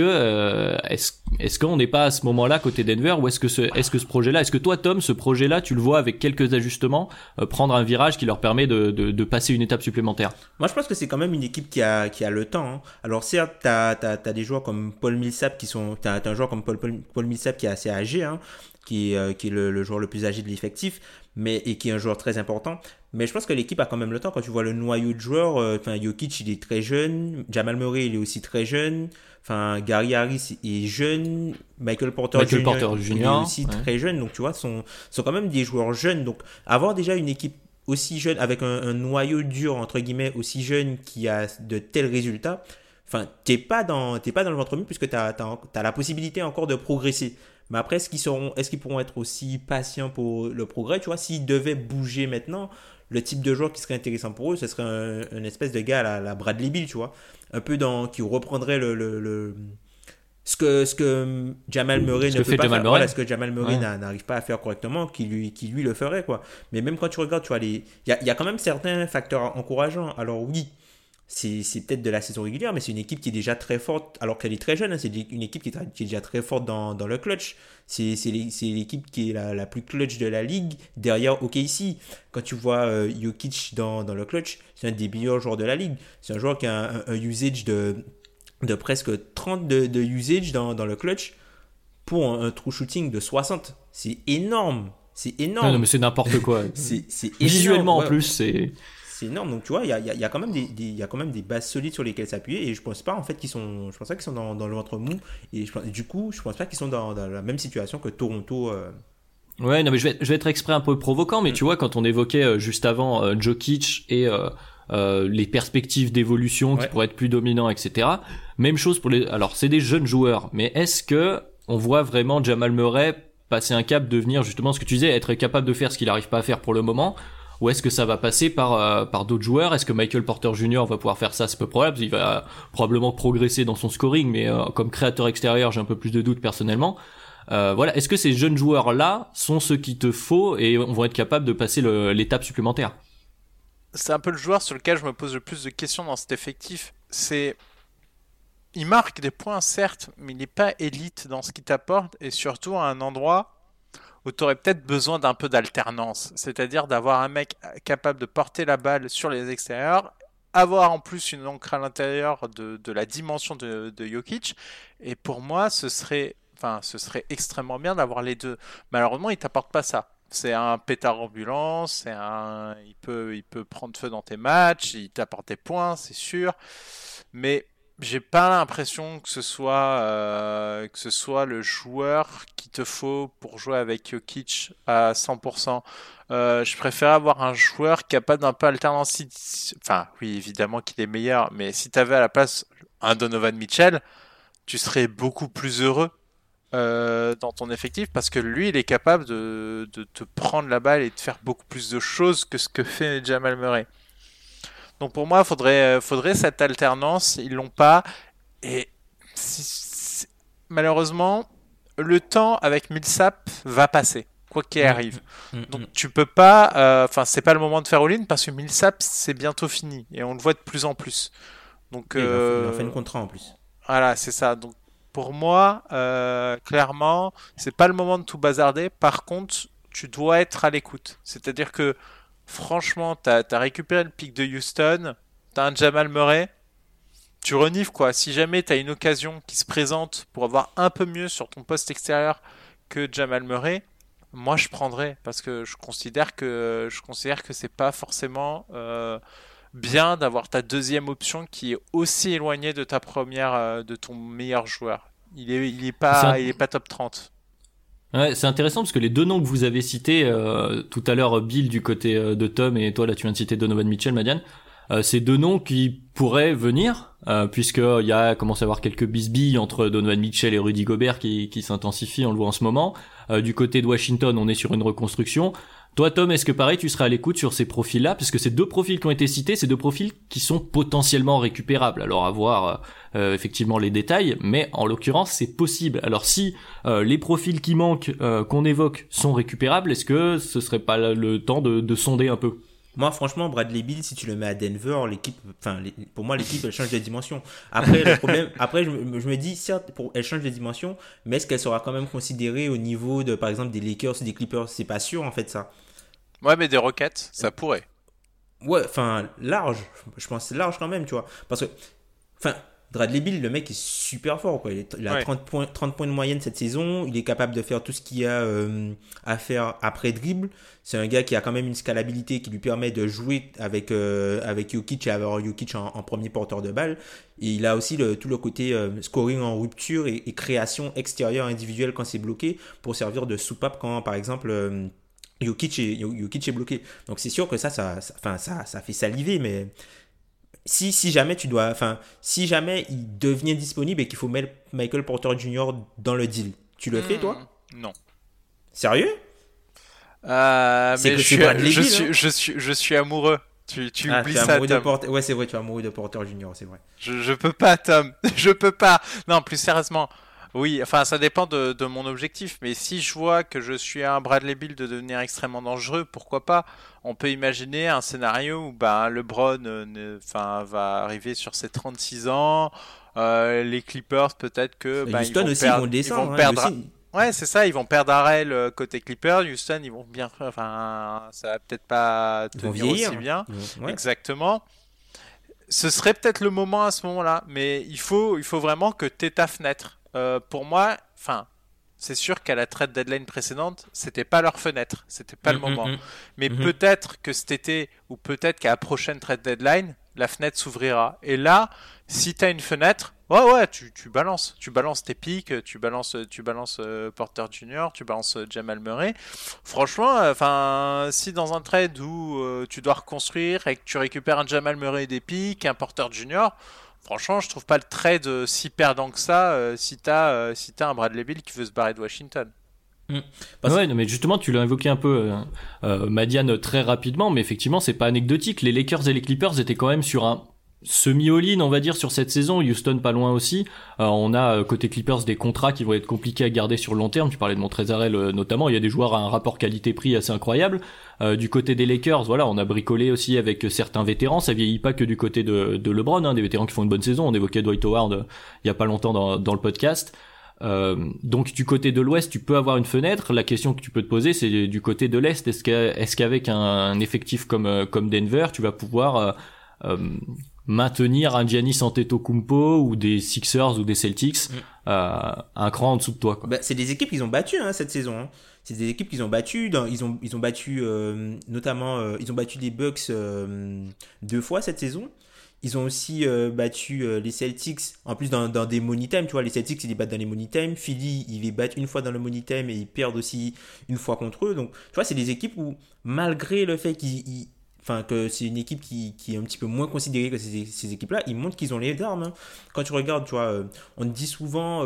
Speaker 2: qu'on n'est pas à ce moment-là côté Denver, ou est-ce que ce projet-là, est-ce que toi, Tom, ce projet-là, tu le vois avec quelques ajustements prendre un virage qui leur permet de passer une étape supplémentaire?
Speaker 4: Moi, je pense que c'est quand même une équipe qui a le temps. Hein. Alors certes, t'as des joueurs comme Paul Millsap t'as un joueur comme Paul Millsap qui est assez âgé, hein, qui est le joueur le plus âgé de l'effectif, et qui est un joueur très important. Mais je pense que l'équipe a quand même le temps. Quand tu vois le noyau de joueurs, Jokic, il est très jeune, Jamal Murray, il est aussi très jeune, Gary Harris est jeune, Michael Porter Jr. il est aussi très jeune. Donc tu vois, sont quand même des joueurs jeunes. Donc avoir déjà une équipe aussi jeune, avec un noyau dur entre guillemets aussi jeune, qui a de tels résultats, t'es pas dans le ventre mou, puisque t'as la possibilité encore de progresser. Mais après, est-ce qu'ils pourront être aussi patients pour le progrès? Tu vois, s'ils devaient bouger maintenant, le type de joueur qui serait intéressant pour eux, ce serait un espèce de gars à la Bradley Beal, tu vois, un peu qui reprendrait ce que Jamal Murray ne peut pas faire. Voilà, ce que Jamal Murray n'arrive pas à faire correctement, qui lui le ferait, quoi. Mais même quand tu regardes, tu vois, il y a quand même certains facteurs encourageants. Alors oui, c'est peut-être de la saison régulière, mais c'est une équipe qui est déjà très forte, alors qu'elle est très jeune, hein. C'est une équipe qui est déjà très forte dans le clutch. C'est l'équipe qui est la plus clutch de la ligue, derrière OKC. Quand tu vois Jokic dans le clutch, c'est un des meilleurs joueurs de la ligue. C'est un joueur qui a un usage de presque 30 de usage dans le clutch, pour un true shooting de 60. C'est énorme.
Speaker 2: Non, mais c'est n'importe quoi.
Speaker 4: c'est
Speaker 2: visuellement
Speaker 4: énorme,
Speaker 2: en plus, c'est
Speaker 4: énorme. Donc tu vois, il y a quand même des bases solides sur lesquelles s'appuyer, et je pense pas qu'ils sont dans le ventre mou, et je pense pas qu'ils sont dans la même situation que Toronto.
Speaker 2: Ouais, non, mais je vais être exprès un peu provocant, mais tu vois, quand on évoquait juste avant Jokic et les perspectives d'évolution qui pourraient être plus dominants, etc. Même chose pour alors c'est des jeunes joueurs, mais est-ce que on voit vraiment Jamal Murray passer un cap, devenir justement ce que tu disais, être capable de faire ce qu'il n'arrive pas à faire pour le moment, ou est-ce que ça va passer par d'autres joueurs? Est-ce que Michael Porter Jr. va pouvoir faire ça? C'est peu probable, il va probablement progresser dans son scoring, mais comme créateur extérieur, j'ai un peu plus de doutes personnellement. Voilà, est-ce que ces jeunes joueurs-là sont ceux qu'il te faut et vont être capables de passer l'étape supplémentaire?
Speaker 3: C'est un peu le joueur sur lequel je me pose le plus de questions dans cet effectif. Il marque des points, certes, mais il n'est pas élite dans ce qu'il t'apporte, et surtout à un endroit où tu aurais peut-être besoin d'un peu d'alternance. C'est-à-dire d'avoir un mec capable de porter la balle sur les extérieurs, avoir en plus une encre à l'intérieur de la dimension de Jokic. Et pour moi, ce serait extrêmement bien d'avoir les deux. Malheureusement, il t'apporte pas ça. C'est un pétard ambulant, il peut prendre feu dans tes matchs, il t'apporte des points, c'est sûr. Mais j'ai pas l'impression que ce soit le joueur qu'il te faut pour jouer avec Jokic à 100%. Je préfère avoir un joueur capable d'un peu alternance. Enfin, oui, évidemment qu'il est meilleur, mais si t'avais à la place un Donovan Mitchell, tu serais beaucoup plus heureux dans ton effectif, parce que lui, il est capable de te prendre la balle et de faire beaucoup plus de choses que ce que fait Jamal Murray. Donc pour moi, faudrait cette alternance. Ils l'ont pas. Et malheureusement, le temps avec Millsap va passer, quoi qu'il arrive. Donc tu peux pas. C'est pas le moment de faire all-in, parce que Millsap, c'est bientôt fini et on le voit de plus en plus. Donc
Speaker 4: il en fait une contrat en plus.
Speaker 3: Voilà, c'est ça. Donc pour moi, clairement, c'est pas le moment de tout bazarder. Par contre, tu dois être à l'écoute. C'est-à-dire que franchement, t'as récupéré le pick de Houston, t'as un Jamal Murray, tu renifles quoi. Si jamais t'as une occasion qui se présente pour avoir un peu mieux sur ton poste extérieur que Jamal Murray, moi je prendrais, parce que je considère que c'est pas forcément bien d'avoir ta deuxième option qui est aussi éloignée de ta première, de ton meilleur joueur. Il est pas top 30.
Speaker 2: Ouais, c'est intéressant parce que les deux noms que vous avez cités tout à l'heure, Bill du côté de Tom, et toi là tu viens de citer Donovan Mitchell, Madiane, c'est deux noms qui pourraient venir, puisqu'il y a commence à avoir quelques bisbilles entre Donovan Mitchell et Rudy Gobert qui s'intensifient, on le voit en ce moment. Du côté de Washington, on est sur une reconstruction. Toi, Tom, est-ce que pareil, tu serais à l'écoute sur ces profils-là? Parce que ces deux profils qui ont été cités, c'est deux profils qui sont potentiellement récupérables. Alors, à voir effectivement les détails, mais en l'occurrence, c'est possible. Alors, si les profils qui manquent, qu'on évoque, sont récupérables, est-ce que ce serait pas le temps de sonder un peu?
Speaker 4: Moi, franchement, Bradley Beal, si tu le mets à Denver, pour moi, l'équipe, elle change de dimension. Après, le problème, je me dis, certes, elle change de dimension, mais est-ce qu'elle sera quand même considérée au niveau par exemple, des Lakers ou des Clippers? C'est pas sûr, en fait, ça.
Speaker 3: Ouais, mais des Rockets, ça pourrait.
Speaker 4: Ouais, large. Je pense que c'est large quand même, tu vois. Parce que, Bradley Beal, le mec est super fort, quoi. Il a 30 points de moyenne cette saison. Il est capable de faire tout ce qu'il y a à faire après dribble. C'est un gars qui a quand même une scalabilité qui lui permet de jouer avec Jokic et avoir Jokic en premier porteur de balle. Et il a aussi tout le côté scoring en rupture et création extérieure individuelle quand c'est bloqué, pour servir de soupape quand, par exemple, Jokic est bloqué. Donc c'est sûr que ça fait saliver, mais si jamais si jamais il devient disponible et qu'il faut mettre Michael Porter Jr. dans le deal, tu le fais, toi?
Speaker 3: Non.
Speaker 4: Sérieux?
Speaker 3: Mais je suis amoureux. Tu oublies ça, Tom.
Speaker 4: Ouais, c'est vrai, tu es amoureux de Porter Jr., c'est vrai.
Speaker 3: Je peux pas, Tom. Je peux pas. Non, plus sérieusement. Oui, ça dépend de mon objectif. Mais si je vois que je suis un Bradley Beal de devenir extrêmement dangereux, pourquoi pas? On peut imaginer un scénario où LeBron va arriver sur ses 36 ans. Les Clippers, peut-être que
Speaker 4: Houston aussi, ils vont descendre.
Speaker 3: Ils vont perdre. Ouais, c'est ça. Ils vont perdre Harrell côté Clippers. Houston, ils vont bien. Ça va peut-être pas tenir aussi bien. Ouais. Exactement. Ce serait peut-être le moment à ce moment-là, mais il faut vraiment que t'aies ta fenêtre. Pour moi, c'est sûr qu'à la trade deadline précédente, c'était pas leur fenêtre, c'était pas le moment. Mais peut-être que cet été, ou peut-être qu'à la prochaine trade deadline, la fenêtre s'ouvrira. Et là, si t'as une fenêtre, ouais, tu balances tes pics, tu balances Porter Jr., tu balances Jamal Murray. Franchement, enfin, si dans un trade où tu dois reconstruire et que tu récupères un Jamal Murray des pics, un Porter Jr., franchement, je trouve pas le trade si perdant que ça si t'as un Bradley Beal qui veut se barrer de Washington.
Speaker 2: Ouais, non, mais justement, tu l'as évoqué un peu, Madiane, très rapidement, mais effectivement, c'est pas anecdotique. Les Lakers et les Clippers étaient quand même sur un semi-all-in, on va dire, sur cette saison. Houston pas loin aussi. On a côté Clippers des contrats qui vont être compliqués à garder sur le long terme. Tu parlais de Montrezl notamment. Il y a des joueurs à un rapport qualité-prix assez incroyable. Du côté des Lakers, voilà, on a bricolé aussi avec certains vétérans. Ça vieillit pas que du côté de LeBron, hein, des vétérans qui font une bonne saison. On évoquait Dwight Howard il y a pas longtemps dans le podcast. Donc du côté de l'Ouest, tu peux avoir une fenêtre. La question que tu peux te poser, c'est du côté de l'Est. Est-ce qu'avec un effectif comme Denver, tu vas pouvoir maintenir un Giannis Antetokounmpo ou des Sixers ou des Celtics un cran en dessous de toi, quoi.
Speaker 4: Bah, c'est des équipes qu'ils ont battues cette saison. Hein. C'est des équipes qu'ils ont battues. Ils ont battu notamment ils ont battu les Bucks 2 fois cette saison. Ils ont aussi battu les Celtics, en plus dans des money time, tu vois, les Celtics ils les battent dans les money time, Philly ils les battent une fois dans le money time et ils perdent aussi une fois contre eux. Donc tu vois, c'est des équipes où malgré le fait que c'est une équipe qui est un petit peu moins considérée que ces équipes-là, ils montrent qu'ils ont les armes. Hein. Quand tu regardes, tu vois, on te dit souvent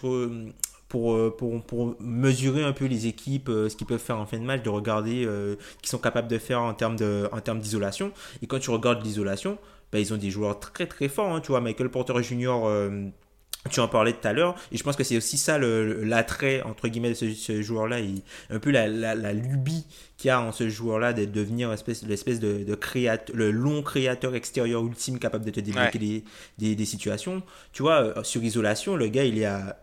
Speaker 4: pour mesurer un peu les équipes, ce qu'ils peuvent faire en fin de match, de regarder ce qu'ils sont capables de faire en termes d'isolation. Et quand tu regardes l'isolation, bah, ils ont des joueurs très très forts, hein. Tu vois, Michael Porter Jr., tu en parlais tout à l'heure, et je pense que c'est aussi ça l'attrait entre guillemets de ce joueur-là, un peu la lubie qu'il y a en ce joueur-là de devenir l'espèce de créateur, le long créateur extérieur ultime capable de te débloquer des situations. Tu vois, sur isolation, le gars il est à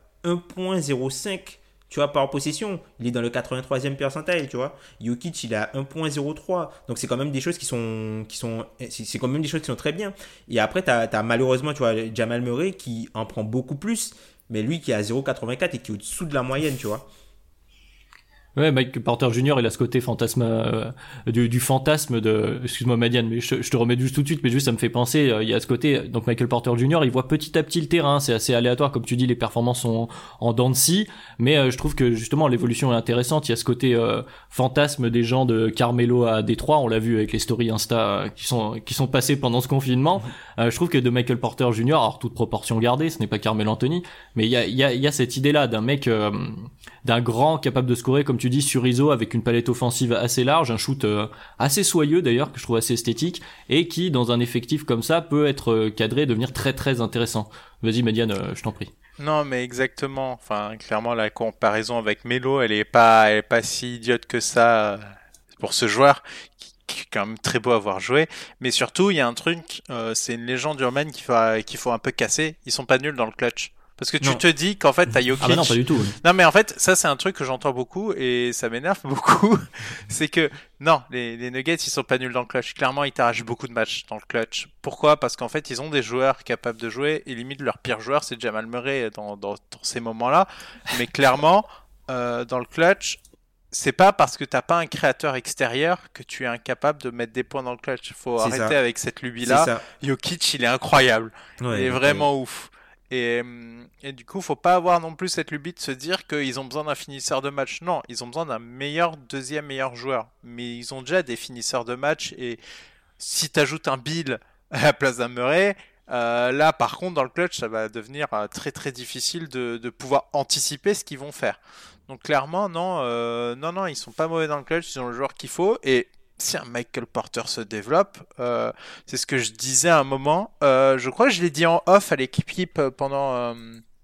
Speaker 4: 1.05, tu vois, par possession. Il est dans le 83e percentile, tu vois. Jokic, il est à 1.03. Donc, c'est quand même des choses c'est quand même des choses qui sont très bien. Et après, t'as malheureusement, tu vois, Jamal Murray qui en prend beaucoup plus, mais lui qui est à 0.84 et qui est au-dessous de la moyenne, tu vois.
Speaker 2: Ouais, Mike Porter Jr. il a ce côté fantasme du fantasme de, excuse-moi Madiane, mais je te remets juste tout de suite, mais juste ça me fait penser, il y a ce côté, donc Michael Porter Jr. il voit petit à petit le terrain, c'est assez aléatoire comme tu dis, les performances sont en dents de scie, mais je trouve que justement l'évolution est intéressante. Il y a ce côté fantasme des gens de Carmelo à Détroit, on l'a vu avec les stories Insta qui sont passées pendant ce confinement. Je trouve que de Michael Porter Jr., alors toute proportion gardée, ce n'est pas Carmelo Anthony, mais il y a cette idée là d'un mec d'un grand capable de scorer, comme tu dis, sur ISO, avec une palette offensive assez large, un shoot assez soyeux d'ailleurs, que je trouve assez esthétique, et qui, dans un effectif comme ça, peut être cadré, devenir très très intéressant. Vas-y Madiane, je t'en prie.
Speaker 3: Non, mais exactement. Enfin, clairement, la comparaison avec Melo, elle est pas si idiote que ça pour ce joueur qui est quand même très beau à voir jouer. Mais surtout, il y a un truc, c'est une légende urbaine qu'il faut un peu casser. Ils sont pas nuls dans le clutch. Parce que tu te dis qu'en fait, t'as Jokic.
Speaker 2: Ah bah non, pas du tout. Ouais.
Speaker 3: Non, mais en fait, ça, c'est un truc que j'entends beaucoup et ça m'énerve beaucoup. C'est que, non, les Nuggets, ils sont pas nuls dans le clutch. Clairement, ils t'arrachent beaucoup de matchs dans le clutch. Pourquoi? Parce qu'en fait, ils ont des joueurs capables de jouer et limite, leur pire joueur, c'est Jamal Murray dans ces moments-là. Mais clairement, dans le clutch, c'est pas parce que t'as pas un créateur extérieur que tu es incapable de mettre des points dans le clutch. Il faut arrêter avec cette lubie-là. Jokic, il est incroyable. Ouais, il est vraiment ouf. Et du coup, faut pas avoir non plus cette lubie de se dire qu'ils ont besoin d'un finisseur de match. Non, ils ont besoin d'un deuxième meilleur joueur. Mais ils ont déjà des finisseurs de match. Et si t'ajoutes un Bill à la place d'un Murray, là, par contre, dans le clutch, ça va devenir très très difficile de pouvoir anticiper ce qu'ils vont faire. Donc clairement, non, ils sont pas mauvais dans le clutch. Ils ont le joueur qu'il faut. Et si un Michael Porter se développe, c'est ce que je disais à un moment. Je crois que je l'ai dit en off à l'équipe pendant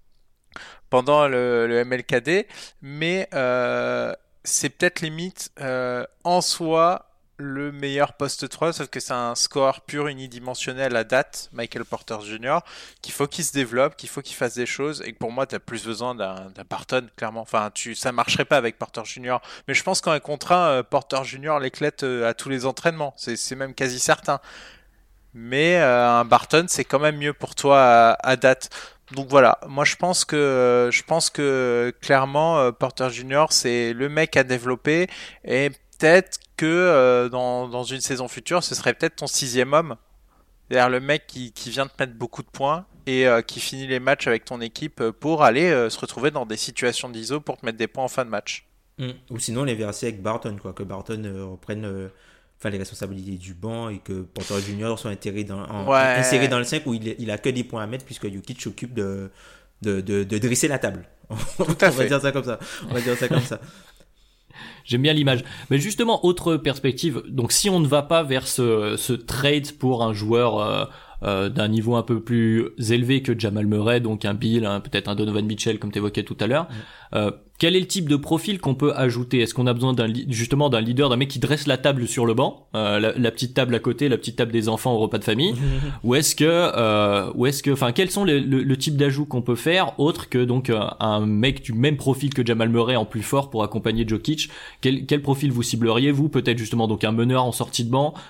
Speaker 3: le MLKD, mais c'est peut-être limite en soi le meilleur poste 3, sauf que c'est un score pur unidimensionnel à date, Michael Porter Jr., qu'il faut qu'il se développe, qu'il faut qu'il fasse des choses, et que pour moi, tu as plus besoin d'un Barton, clairement. Enfin, ça marcherait pas avec Porter Jr., mais je pense qu'un contrat, Porter Jr. l'éclate à tous les entraînements, c'est même quasi certain. Mais un Barton, c'est quand même mieux pour toi à date. Donc voilà, moi je pense que clairement, Porter Jr., c'est le mec à développer, et peut-être que dans une saison future, ce serait peut-être ton 6e homme. C'est-à-dire le mec qui vient te mettre beaucoup de points et qui finit les matchs avec ton équipe pour aller se retrouver dans des situations d'ISO pour te mettre des points en fin de match.
Speaker 4: Ou sinon l'inverser avec Barton, quoi, que Barton reprenne les responsabilités du banc et que Porter Junior soit inséré dans le 5 où il a que des points à mettre puisque Jokic s'occupe de dresser la table.
Speaker 3: Tout à fait.
Speaker 4: On va dire ça comme ça.
Speaker 2: J'aime bien l'image. Mais justement, autre perspective. Donc, si on ne va pas vers ce trade pour un joueur d'un niveau un peu plus élevé que Jamal Murray, donc un Bill, peut-être un Donovan Mitchell, comme tu évoquais tout à l'heure, quel est le type de profil qu'on peut ajouter? Est-ce qu'on a besoin d'un leader, d'un mec qui dresse la table sur le banc, la petite table à côté, la petite table des enfants au repas de famille, ou est-ce que, enfin, quels sont le type d'ajout qu'on peut faire autre que donc un mec du même profil que Jamal Murray en plus fort pour accompagner Jokic? Quel profil vous cibleriez vous? Peut-être justement donc un meneur en sortie de banc,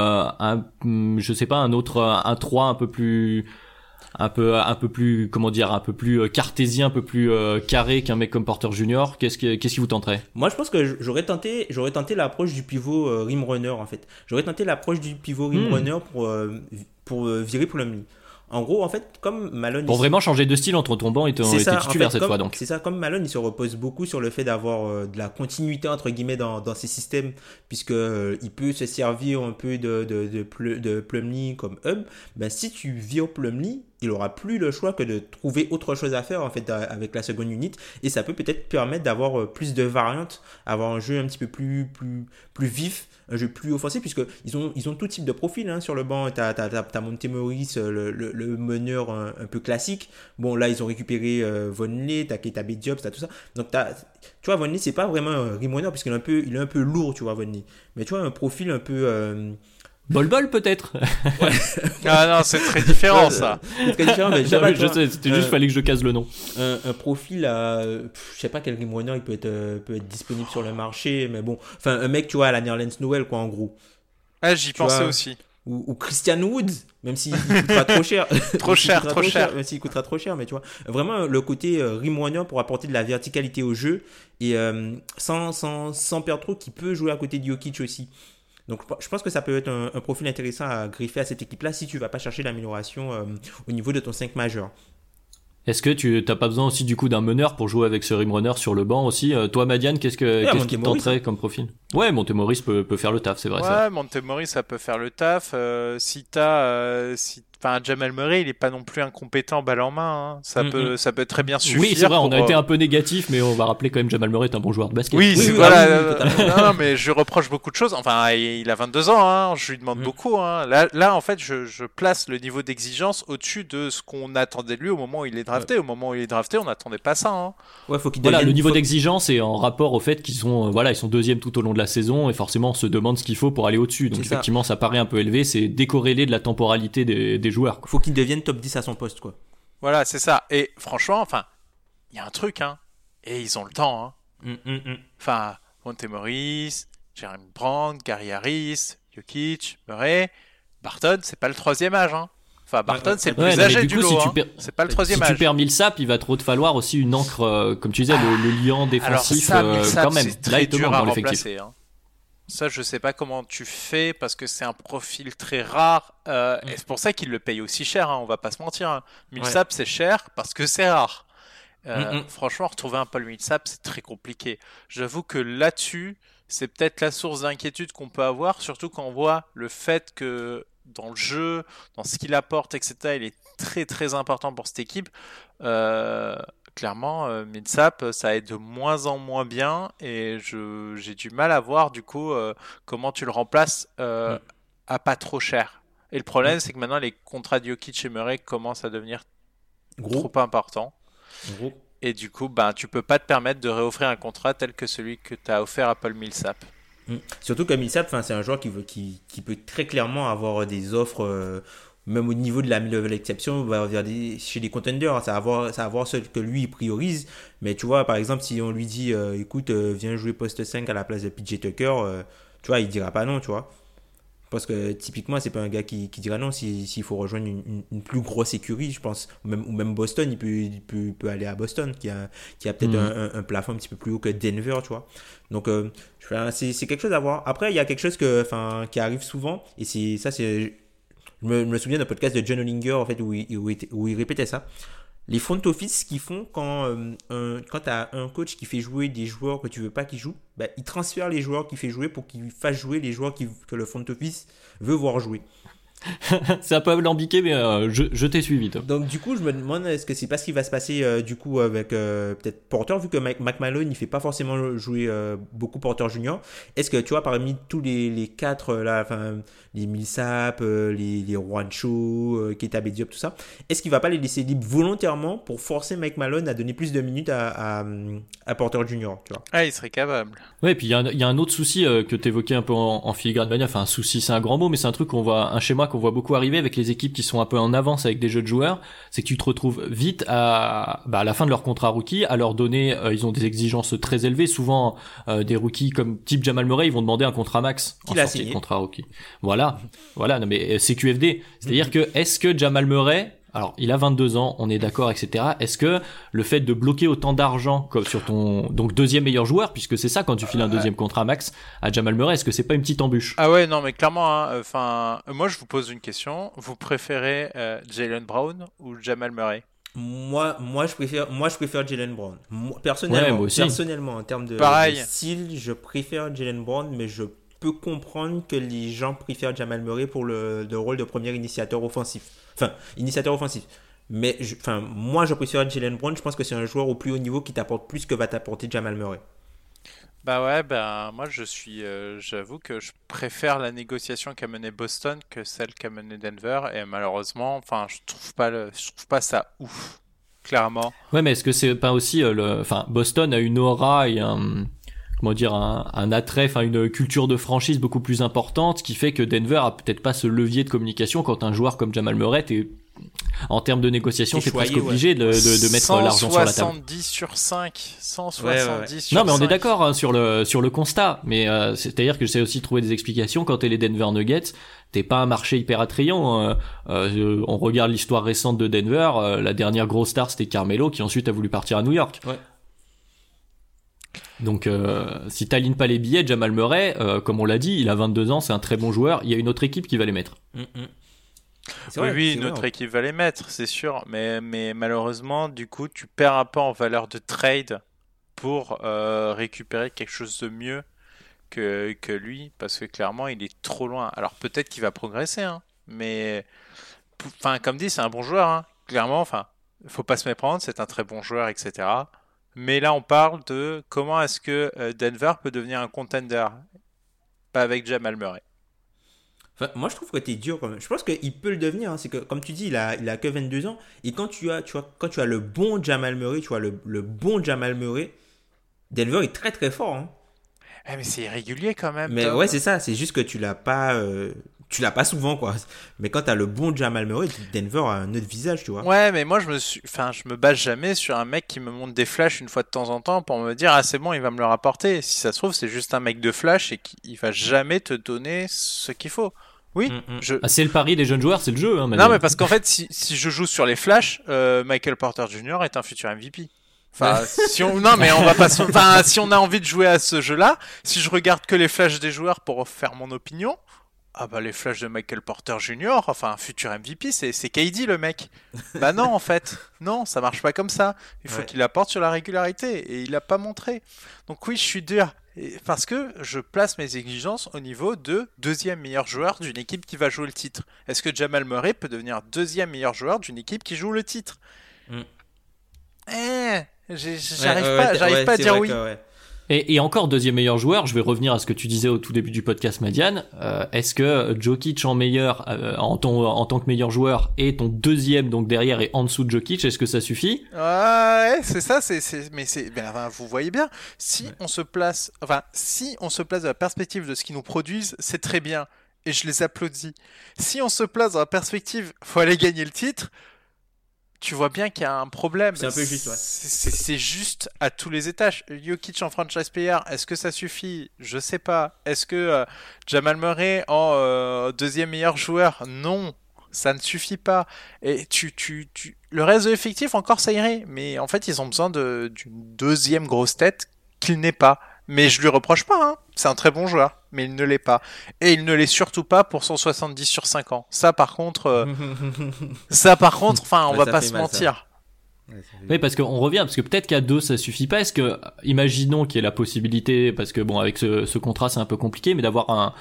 Speaker 2: je sais pas, un 3 un peu plus comment dire, un peu plus cartésien, un peu plus carré qu'un mec comme Porter Junior. Qu'est-ce qui vous tenterait?
Speaker 4: Moi, je pense que j'aurais tenté l'approche du pivot rim runner en fait. J'aurais tenté l'approche du pivot rim runner pour virer Plumlee. En gros, en fait, comme Malone...
Speaker 2: Pour vraiment changer de style entre ton banc et ton titulaire cette fois, donc.
Speaker 4: C'est ça, comme Malone, il se repose beaucoup sur le fait d'avoir de la continuité, entre guillemets, dans ses systèmes, puisque il peut se servir un peu de Plumlee comme hub. Ben, si tu vires Plumlee, il aura plus le choix que de trouver autre chose à faire, en fait, avec la seconde unit, et ça peut peut-être permettre d'avoir plus de variantes, avoir un jeu un petit peu plus vif, un jeu plus offensif, puisqu'ils ont tout type de profil hein, sur le banc. T'as Monte Morris, le meneur un peu classique. Bon, là, ils ont récupéré Vonleh, t'as Keita Bediop, t'as tout ça. Donc, tu vois, Vonleh, c'est pas vraiment un rim runner, puisqu'il est un peu lourd, tu vois, Vonleh. Mais tu vois, un profil un peu...
Speaker 2: Bol peut-être.
Speaker 3: Ouais. Ah non, c'est très différent ça.
Speaker 4: C'est très différent, mais
Speaker 2: je sais, c'était juste fallait que je case le nom.
Speaker 4: Un profil à, je sais pas quel rim runner il peut être disponible sur le marché, mais bon, enfin un mec tu vois à la Nerlens Noel quoi en gros.
Speaker 3: Ah j'y pensais aussi.
Speaker 4: Ou Christian Wood, même s'il coûtera trop cher.
Speaker 3: trop cher.
Speaker 4: Même s'il coûtera trop cher, mais tu vois, vraiment le côté rim runner pour apporter de la verticalité au jeu et sans perdre trop, qui peut jouer à côté de Jokic aussi. Donc je pense que ça peut être un profil intéressant à greffer à cette équipe-là si tu vas pas chercher l'amélioration au niveau de ton 5 majeur.
Speaker 2: Est-ce que tu n'as pas besoin aussi du coup d'un meneur pour jouer avec ce rim runner sur le banc aussi? Toi Madiane, qu'est-ce qui te tenterait comme profil? Ouais, Monte Morris peut faire le taf, c'est vrai.
Speaker 3: Ouais, Monte Morris ça peut faire le taf. Enfin, Jamal Murray, il est pas non plus incompétent balle en main. Hein. Ça peut très bien suffire.
Speaker 2: Oui, c'est vrai, on a été un peu négatif, mais on va rappeler quand même Jamal Murray est un bon joueur de basket.
Speaker 3: Oui, voilà. Non, mais je lui reproche beaucoup de choses. Enfin, il a 22 ans, hein. Je lui demande beaucoup. Hein. Là, en fait, je place le niveau d'exigence au-dessus de ce qu'on attendait de lui au moment où il est drafté. Ouais. Au moment où il est drafté, on n'attendait pas ça. Hein.
Speaker 4: Ouais, faut qu'il
Speaker 2: le niveau d'exigence est en rapport au fait qu'ils sont, ils sont deuxième tout au long de la saison et forcément on se demande ce qu'il faut pour aller au-dessus. Donc effectivement, ça paraît un peu élevé. C'est décorrélé de la temporalité des joueurs.
Speaker 4: Faut qu'il devienne top 10 à son poste, quoi.
Speaker 3: Voilà, c'est ça. Et franchement, enfin, il y a un truc, hein. Et ils ont le temps, hein. Enfin, Monte Morris, Jeremy Brand, Gary Harris, Jokic, Murray, Barton, c'est pas le troisième âge, hein. Enfin, Barton, c'est le plus âgé du lot, c'est pas le troisième âge.
Speaker 2: Si tu perds Millsap, il va trop te falloir aussi une encre, comme tu disais, le liant défensif, quand même.
Speaker 3: C'est très dur à remplacer, hein. Ça, je sais pas comment tu fais parce que c'est un profil très rare et c'est pour ça qu'il le paye aussi cher. Hein, on va pas se mentir. Hein. Millsap, c'est cher parce que c'est rare. Franchement, retrouver un Paul Millsap, c'est très compliqué. J'avoue que là-dessus, c'est peut-être la source d'inquiétude qu'on peut avoir, surtout quand on voit le fait que dans le jeu, dans ce qu'il apporte, etc., il est très très important pour cette équipe. Clairement, Millsap, ça est de moins en moins bien et j'ai du mal à voir du coup comment tu le remplaces à pas trop cher. Et le problème, c'est que maintenant les contrats de Jokic et Murray commencent à devenir trop importants. Et du coup, tu peux pas te permettre de réoffrir un contrat tel que celui que tu as offert à Paul Millsap.
Speaker 4: Surtout que Millsap, c'est un joueur qui peut très clairement avoir des offres. Même au niveau de la mid-level exception, on va regarder chez les contenders, ça va voir ce que lui il priorise. Mais tu vois, par exemple, si on lui dit écoute, viens jouer poste 5 à la place de PJ Tucker, tu vois, il dira pas non, tu vois. Parce que typiquement, c'est pas un gars qui dira non s'il faut rejoindre une plus grosse écurie, je pense. Ou même Boston, il peut aller à Boston, qui a peut-être un plafond un petit peu plus haut que Denver, tu vois. Donc, c'est quelque chose à voir. Après, il y a quelque chose qui arrive souvent, et c'est me souviens d'un podcast de John Hollinger en fait où il répétait ça. Les front office, ce qu'ils font quand tu as un coach qui fait jouer des joueurs que tu veux pas qu'ils jouent, bah, il transfère les joueurs qu'il fait jouer pour qu'il fasse jouer les joueurs que le front office veut voir jouer.
Speaker 2: C'est un peu alambiqué, mais je t'ai suivi, Tom.
Speaker 4: Donc du coup, je me demande est-ce que c'est pas ce qui va se passer du coup avec peut-être Porter, vu que McMillan il fait pas forcément jouer beaucoup Porter Junior. Est-ce que tu vois parmi tous les quatre là, enfin les Millsap, les Juancho, Keita Diop, tout ça, est-ce qu'il va pas les laisser libres volontairement pour forcer McMillan à donner plus de minutes à Porter Junior, tu vois?
Speaker 3: Ah, il serait capable.
Speaker 2: Ouais, et puis il y a un autre souci que t'évoquais un peu en filigrane mania. Enfin, un souci, c'est un grand mot, mais c'est un truc un schéma qu'on voit beaucoup arriver avec les équipes qui sont un peu en avance avec des jeunes joueurs. C'est que tu te retrouves vite à la fin de leur contrat rookie, à leur donner, ils ont des exigences très élevées. Souvent, des rookies comme type Jamal Murray, ils vont demander un contrat max en sortie de contrat rookie. Voilà, non mais c'est QFD. C'est-à-dire que est-ce que Jamal Murray, alors, il a 22 ans, on est d'accord, etc. Est-ce que le fait de bloquer autant d'argent comme sur ton deuxième meilleur joueur, puisque c'est ça quand tu files un deuxième contrat max à Jamal Murray, est-ce que c'est pas une petite embûche?
Speaker 3: Ah ouais, non, mais clairement, moi je vous pose une question. Vous préférez Jaylen Brown ou Jamal Murray?
Speaker 4: Moi, je préfère Jaylen Brown. Personnellement, en termes de style, je préfère Jaylen Brown, mais je peux comprendre que les gens préfèrent Jamal Murray pour le rôle de premier initiateur offensif. Mais moi, je préfère Jaylen Brown. Je pense que c'est un joueur au plus haut niveau qui t'apporte plus que va t'apporter Jamal Murray.
Speaker 3: Moi j'avoue que je préfère la négociation qu'a menée Boston que celle qu'a menée Denver, et malheureusement, je trouve pas ça ouf, clairement.
Speaker 2: Ouais, mais est-ce que c'est pas aussi Boston a une aura et un attrait, une culture de franchise beaucoup plus importante, qui fait que Denver a peut-être pas ce levier de communication quand un joueur comme Jamal Murray, en termes de négociation, t'es presque obligé de mettre l'argent sur la table.
Speaker 3: 170 sur 5, 170 sur 5.
Speaker 2: Non, mais on est d'accord sur le constat, mais c'est-à-dire que j'essaie aussi de trouver des explications. Quand t'es les Denver Nuggets, t'es pas un marché hyper attrayant. On regarde l'histoire récente de Denver, la dernière grosse star c'était Carmelo, qui ensuite a voulu partir à New York. Ouais. Donc si t'alignes pas les billets, Jamal Murray, comme on l'a dit, il a 22 ans, c'est un très bon joueur, il y a une autre équipe qui va les mettre.
Speaker 3: Une autre équipe va les mettre, c'est sûr, mais malheureusement, du coup, tu perds un peu en valeur de trade pour récupérer quelque chose de mieux que lui, parce que clairement, il est trop loin. Alors peut-être qu'il va progresser, hein, mais comme dit, c'est un bon joueur, hein. Clairement, faut pas se méprendre, c'est un très bon joueur, etc. Mais là, on parle de comment est-ce que Denver peut devenir un contender, pas avec Jamal Murray.
Speaker 4: Moi, je trouve que t'es dur quand même. Je pense qu'il peut le devenir. Hein. C'est que, comme tu dis, il a que 22 ans. Et quand tu as le bon Jamal Murray, tu vois, le bon Jamal Murray, Denver est très très fort. Hein.
Speaker 3: Mais c'est irrégulier quand même.
Speaker 4: Mais ouais, c'est ça. C'est juste que tu l'as pas souvent, quoi. Mais quand t'as le bon Jamal Murray, Denver a un autre visage, tu vois.
Speaker 3: Ouais, mais moi, je me base jamais sur un mec qui me montre des flashs une fois de temps en temps pour me dire, ah, c'est bon, il va me le rapporter. Si ça se trouve, c'est juste un mec de flash et qu'il va jamais te donner ce qu'il faut. Oui,
Speaker 2: c'est le pari des jeunes joueurs, c'est le jeu. Hein,
Speaker 3: non, mais parce qu'en fait, si je joue sur les flashs, Michael Porter Jr. est un futur MVP. Si on a envie de jouer à ce jeu-là, si je regarde que les flashs des joueurs pour faire mon opinion, les flashs de Michael Porter Jr., futur MVP, c'est KD le mec. Non, en fait, non, ça marche pas comme ça. Il faut qu'il apporte sur la régularité, et il l'a pas montré. Donc oui, je suis dur. Parce que je place mes exigences au niveau de deuxième meilleur joueur d'une équipe qui va jouer le titre. Est-ce que Jamal Murray peut devenir deuxième meilleur joueur d'une équipe qui joue le titre? J'arrive pas à dire oui.
Speaker 2: Et encore deuxième meilleur joueur, je vais revenir à ce que tu disais au tout début du podcast, Madiane. Est-ce que Jokic en meilleur, en tant que meilleur joueur, et ton deuxième donc derrière et en dessous de Jokic, est-ce que ça suffit?
Speaker 3: Ouais, c'est ça. Vous voyez bien. Si on se place dans la perspective de ce qu'ils nous produisent, c'est très bien, et je les applaudis. Si on se place dans la perspective, faut aller gagner le titre. Tu vois bien qu'il y a un problème.
Speaker 4: C'est un peu juste, ouais.
Speaker 3: C'est juste à tous les étages. Jokic en franchise player, est-ce que ça suffit? Je sais pas. Est-ce que Jamal Murray en deuxième meilleur joueur? Non, ça ne suffit pas. Et le reste de l'effectif, encore ça irait. Mais en fait, ils ont besoin d'une deuxième grosse tête qu'il n'est pas. Mais je lui reproche pas, hein. C'est un très bon joueur. mais il ne l'est pas. Et il ne l'est surtout pas pour son 70 sur 5 ans. Ça, par contre, enfin, on va pas se mentir.
Speaker 4: Ouais,
Speaker 2: Oui, parce qu'on revient, parce que peut-être qu'à 2 ça suffit pas. Est-ce que, imaginons qu'il y ait la possibilité, parce que bon, avec ce contrat c'est un peu compliqué, mais d'avoir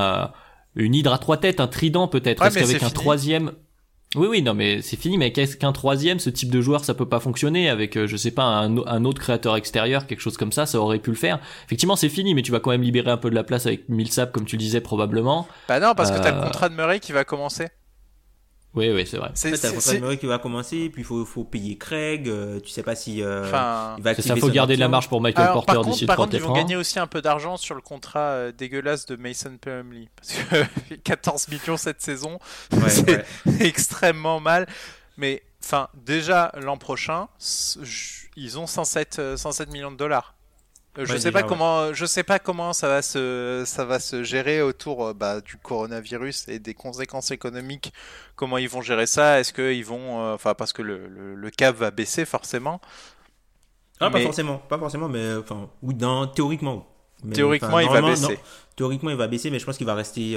Speaker 2: une hydre à 3 têtes, un trident peut-être.
Speaker 3: Ouais,
Speaker 2: Est-ce
Speaker 3: mais
Speaker 2: qu'avec
Speaker 3: c'est
Speaker 2: un
Speaker 3: fini.
Speaker 2: troisième, oui, non, mais c'est fini. Mais qu'est-ce qu'un troisième, ce type de joueur, ça peut pas fonctionner avec, je sais pas, un autre créateur extérieur, quelque chose comme ça aurait pu le faire. Effectivement, c'est fini, mais tu vas quand même libérer un peu de la place avec Millsap, comme tu le disais probablement.
Speaker 3: Bah non, parce que t'as le contrat de Murray qui va commencer.
Speaker 2: Oui, c'est vrai.
Speaker 4: En fait, t'as le contrat de Murray qui va commencer, puis il faut payer Craig, tu sais pas si il va
Speaker 2: C'est
Speaker 4: activer
Speaker 2: ça, faut
Speaker 4: son
Speaker 2: garder de la
Speaker 4: option.
Speaker 2: marge pour Michael
Speaker 3: Alors,
Speaker 2: Porter d'ici
Speaker 3: par contre, ils
Speaker 2: 3-4
Speaker 3: vont
Speaker 2: ans.
Speaker 3: gagner aussi un peu d'argent sur le contrat dégueulasse de Mason Plumlee. Parce que 14 millions cette saison,
Speaker 4: Ouais,
Speaker 3: c'est
Speaker 4: ouais.
Speaker 3: extrêmement mal. Mais, enfin, déjà, l'an prochain, ils ont 107 millions de dollars. Je
Speaker 4: Ouais,
Speaker 3: sais
Speaker 4: déjà,
Speaker 3: pas comment ça va se gérer autour du coronavirus et des conséquences économiques. Comment ils vont gérer ça? Est-ce qu'ils vont, parce que le cap va baisser forcément.
Speaker 4: Ah,
Speaker 3: Mais-
Speaker 4: pas forcément, mais enfin, oui, théoriquement. Mais,
Speaker 3: Théoriquement, il va
Speaker 4: normalement,
Speaker 3: baisser.
Speaker 4: non. Théoriquement, il va baisser, mais je pense qu'il va rester,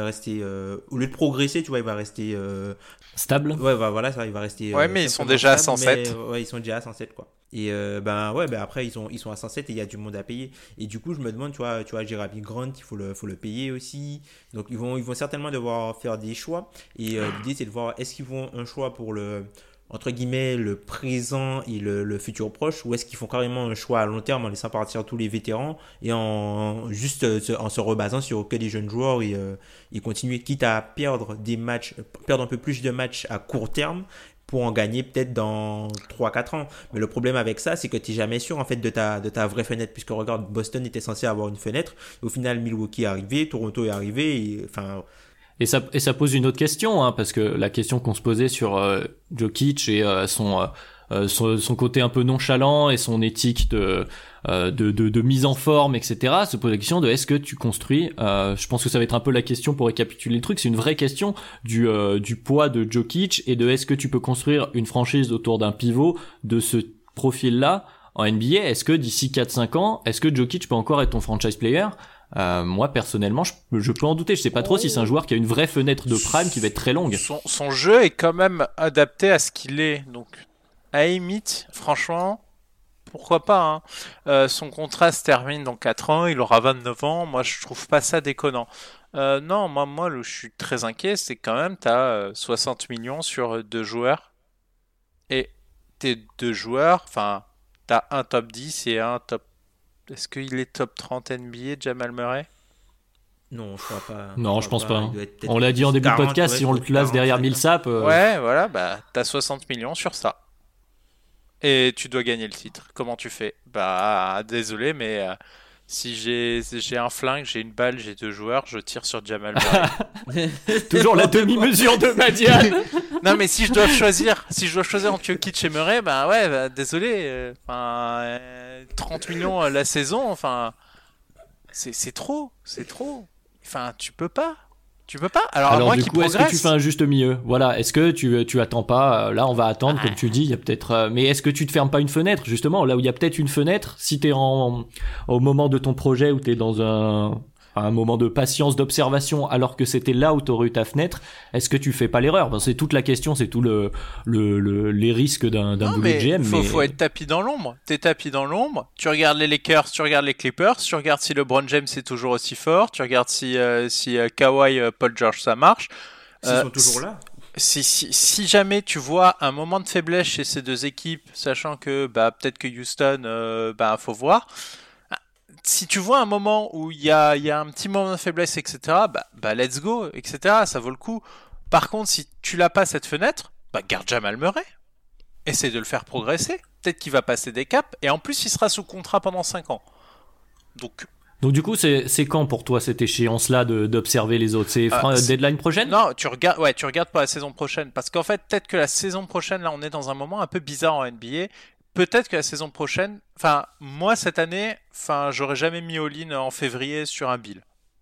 Speaker 4: au lieu de progresser, tu vois, il va rester,
Speaker 2: Stable.
Speaker 4: ouais, voilà, ça, il va rester.
Speaker 3: Ouais, mais ils sont
Speaker 4: simplement
Speaker 3: déjà à
Speaker 4: stable,
Speaker 3: 107.
Speaker 4: mais, ouais, ils sont déjà à 107, quoi. Et après, ils sont à 107 et il y a du monde à payer. Et du coup, je me demande, tu vois, Jeremy Grant, il faut le payer aussi. Donc, ils vont certainement devoir faire des choix. Et l'idée, c'est de voir, est-ce qu'ils font un choix pour entre guillemets, le présent et le futur proche, ou est-ce qu'ils font carrément un choix à long terme en laissant partir tous les vétérans et en se rebasant sur que des jeunes joueurs et continuer, quitte à perdre un peu plus de matchs à court terme pour en gagner peut-être dans 3-4 ans. Mais le problème avec ça, c'est que tu n'es jamais sûr en fait de ta vraie fenêtre, puisque regarde, Boston était censé avoir une fenêtre, et au final Milwaukee est arrivé, Toronto est arrivé, et, enfin...
Speaker 2: Et ça pose une autre question, hein, parce que la question qu'on se posait sur Jokic et son côté un peu nonchalant et son éthique de mise en forme, etc. se pose la question de est-ce que tu construis. Je pense que ça va être un peu la question pour récapituler le truc. C'est une vraie question du poids de Jokic et de est-ce que tu peux construire une franchise autour d'un pivot de ce profil-là en NBA. Est-ce que d'ici 4-5 ans, est-ce que Jokic peut encore être ton franchise player? Moi personnellement je peux en douter, je sais pas trop si c'est un joueur qui a une vraie fenêtre de prime qui va être très longue.
Speaker 3: Son jeu est quand même adapté à ce qu'il est, donc à limite, franchement, pourquoi pas, hein. Son contrat se termine dans 4 ans, il aura 29 ans, moi je trouve pas ça déconnant. Non, moi où je suis très inquiet, c'est quand même t'as 60 millions sur 2 joueurs, et tes 2 joueurs, enfin t'as un top 10 et un top... Est-ce qu'il est top 30 NBA, Jamal Murray?
Speaker 4: Non, je crois pas.
Speaker 2: Non, je pense pas.
Speaker 4: Il doit être peut-être
Speaker 2: On l'a dit en début de
Speaker 4: 40,
Speaker 2: podcast,
Speaker 4: ouais,
Speaker 2: si on le
Speaker 4: peut-être
Speaker 2: classe derrière
Speaker 4: 45.
Speaker 2: Millsap,
Speaker 3: Ouais, voilà, t'as 60 millions sur ça. Et tu dois gagner le titre. Comment tu fais? Désolé, mais si j'ai un flingue, j'ai une balle, j'ai 2 joueurs, je tire sur Jamal Murray.
Speaker 2: toujours la demi-mesure de Madiane.
Speaker 3: Non, mais si je dois choisir entre Jokic et Murray, désolé. 30 millions la saison, c'est trop. Enfin, tu peux pas. Alors, à
Speaker 2: Alors
Speaker 3: moins
Speaker 2: du
Speaker 3: qu'il
Speaker 2: coup, est-ce que tu
Speaker 3: progresse.
Speaker 2: fais un juste milieu? Voilà, est-ce que tu attends pas? Là, on va attendre, comme tu dis. Il y a peut-être, mais est-ce que tu te fermes pas une fenêtre justement là où il y a peut-être une fenêtre si t'es au moment de ton projet où t'es dans un moment de patience, d'observation, alors que c'était là où t'aurais eu ta fenêtre? Est-ce que tu fais pas l'erreur? C'est toute la question, c'est tout les risques d'un
Speaker 3: Non,
Speaker 2: boulot
Speaker 3: mais
Speaker 2: de GM.
Speaker 3: faut être tapis dans l'ombre. T'es tapis dans l'ombre. Tu regardes les Lakers, tu regardes les Clippers, tu regardes si LeBron James est toujours aussi fort, tu regardes si Kawhi, Paul George ça marche.
Speaker 4: S'ils sont toujours là.
Speaker 3: Si jamais tu vois un moment de faiblesse chez ces deux équipes, sachant que peut-être que Houston, faut voir. Si tu vois un moment où il y a un petit moment de faiblesse, etc., let's go, etc., ça vaut le coup. Par contre, si tu l'as pas cette fenêtre, garde Jamal Murray. Essaie de le faire progresser. Peut-être qu'il va passer des caps. Et en plus, il sera sous contrat pendant 5 ans.
Speaker 2: Donc du coup, c'est quand pour toi cette échéance-là d'observer les autres? C'est deadline prochaine?
Speaker 3: Non, tu regardes pour la saison prochaine. Parce qu'en fait, peut-être que la saison prochaine, là, on est dans un moment un peu bizarre en NBA. Peut-être que la saison prochaine... moi, cette année, j'aurais jamais mis all-in en février sur un Bill.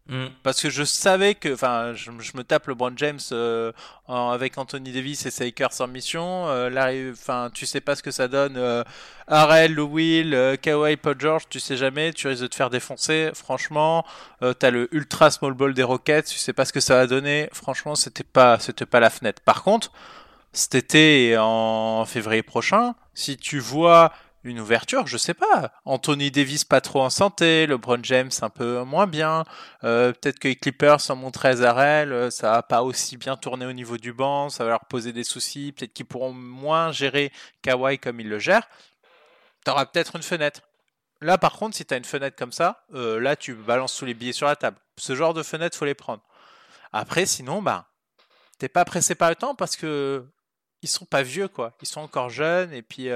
Speaker 3: Parce que je savais que, enfin, je me tape LeBron James avec Anthony Davis et ses Lakers en mission. Là, enfin, tu sais pas ce que ça donne. Harrell, Lou Will, Kawhi, Paul George, tu sais jamais. Tu risques de te faire défoncer. Franchement, t'as le ultra small ball des Rockets. Tu sais pas ce que ça va donner. Franchement, c'était pas la fenêtre. Par contre, cet été et en février prochain, si tu vois une ouverture, je sais pas. Anthony Davis pas trop en santé, LeBron James un peu moins bien. Peut-être que les Clippers sont montrés à Harrell, ça va pas aussi bien tourner au niveau du banc, ça va leur poser des soucis. Peut-être qu'ils pourront moins gérer Kawhi comme ils le gèrent. T'auras peut-être une fenêtre. Là, par contre, si t'as une fenêtre comme ça, là, tu balances tous les billets sur la table. Ce genre de fenêtre, faut les prendre. Après, sinon, bah, t'es pas pressé par le temps parce que ils sont pas vieux, quoi. Ils sont encore jeunes et puis.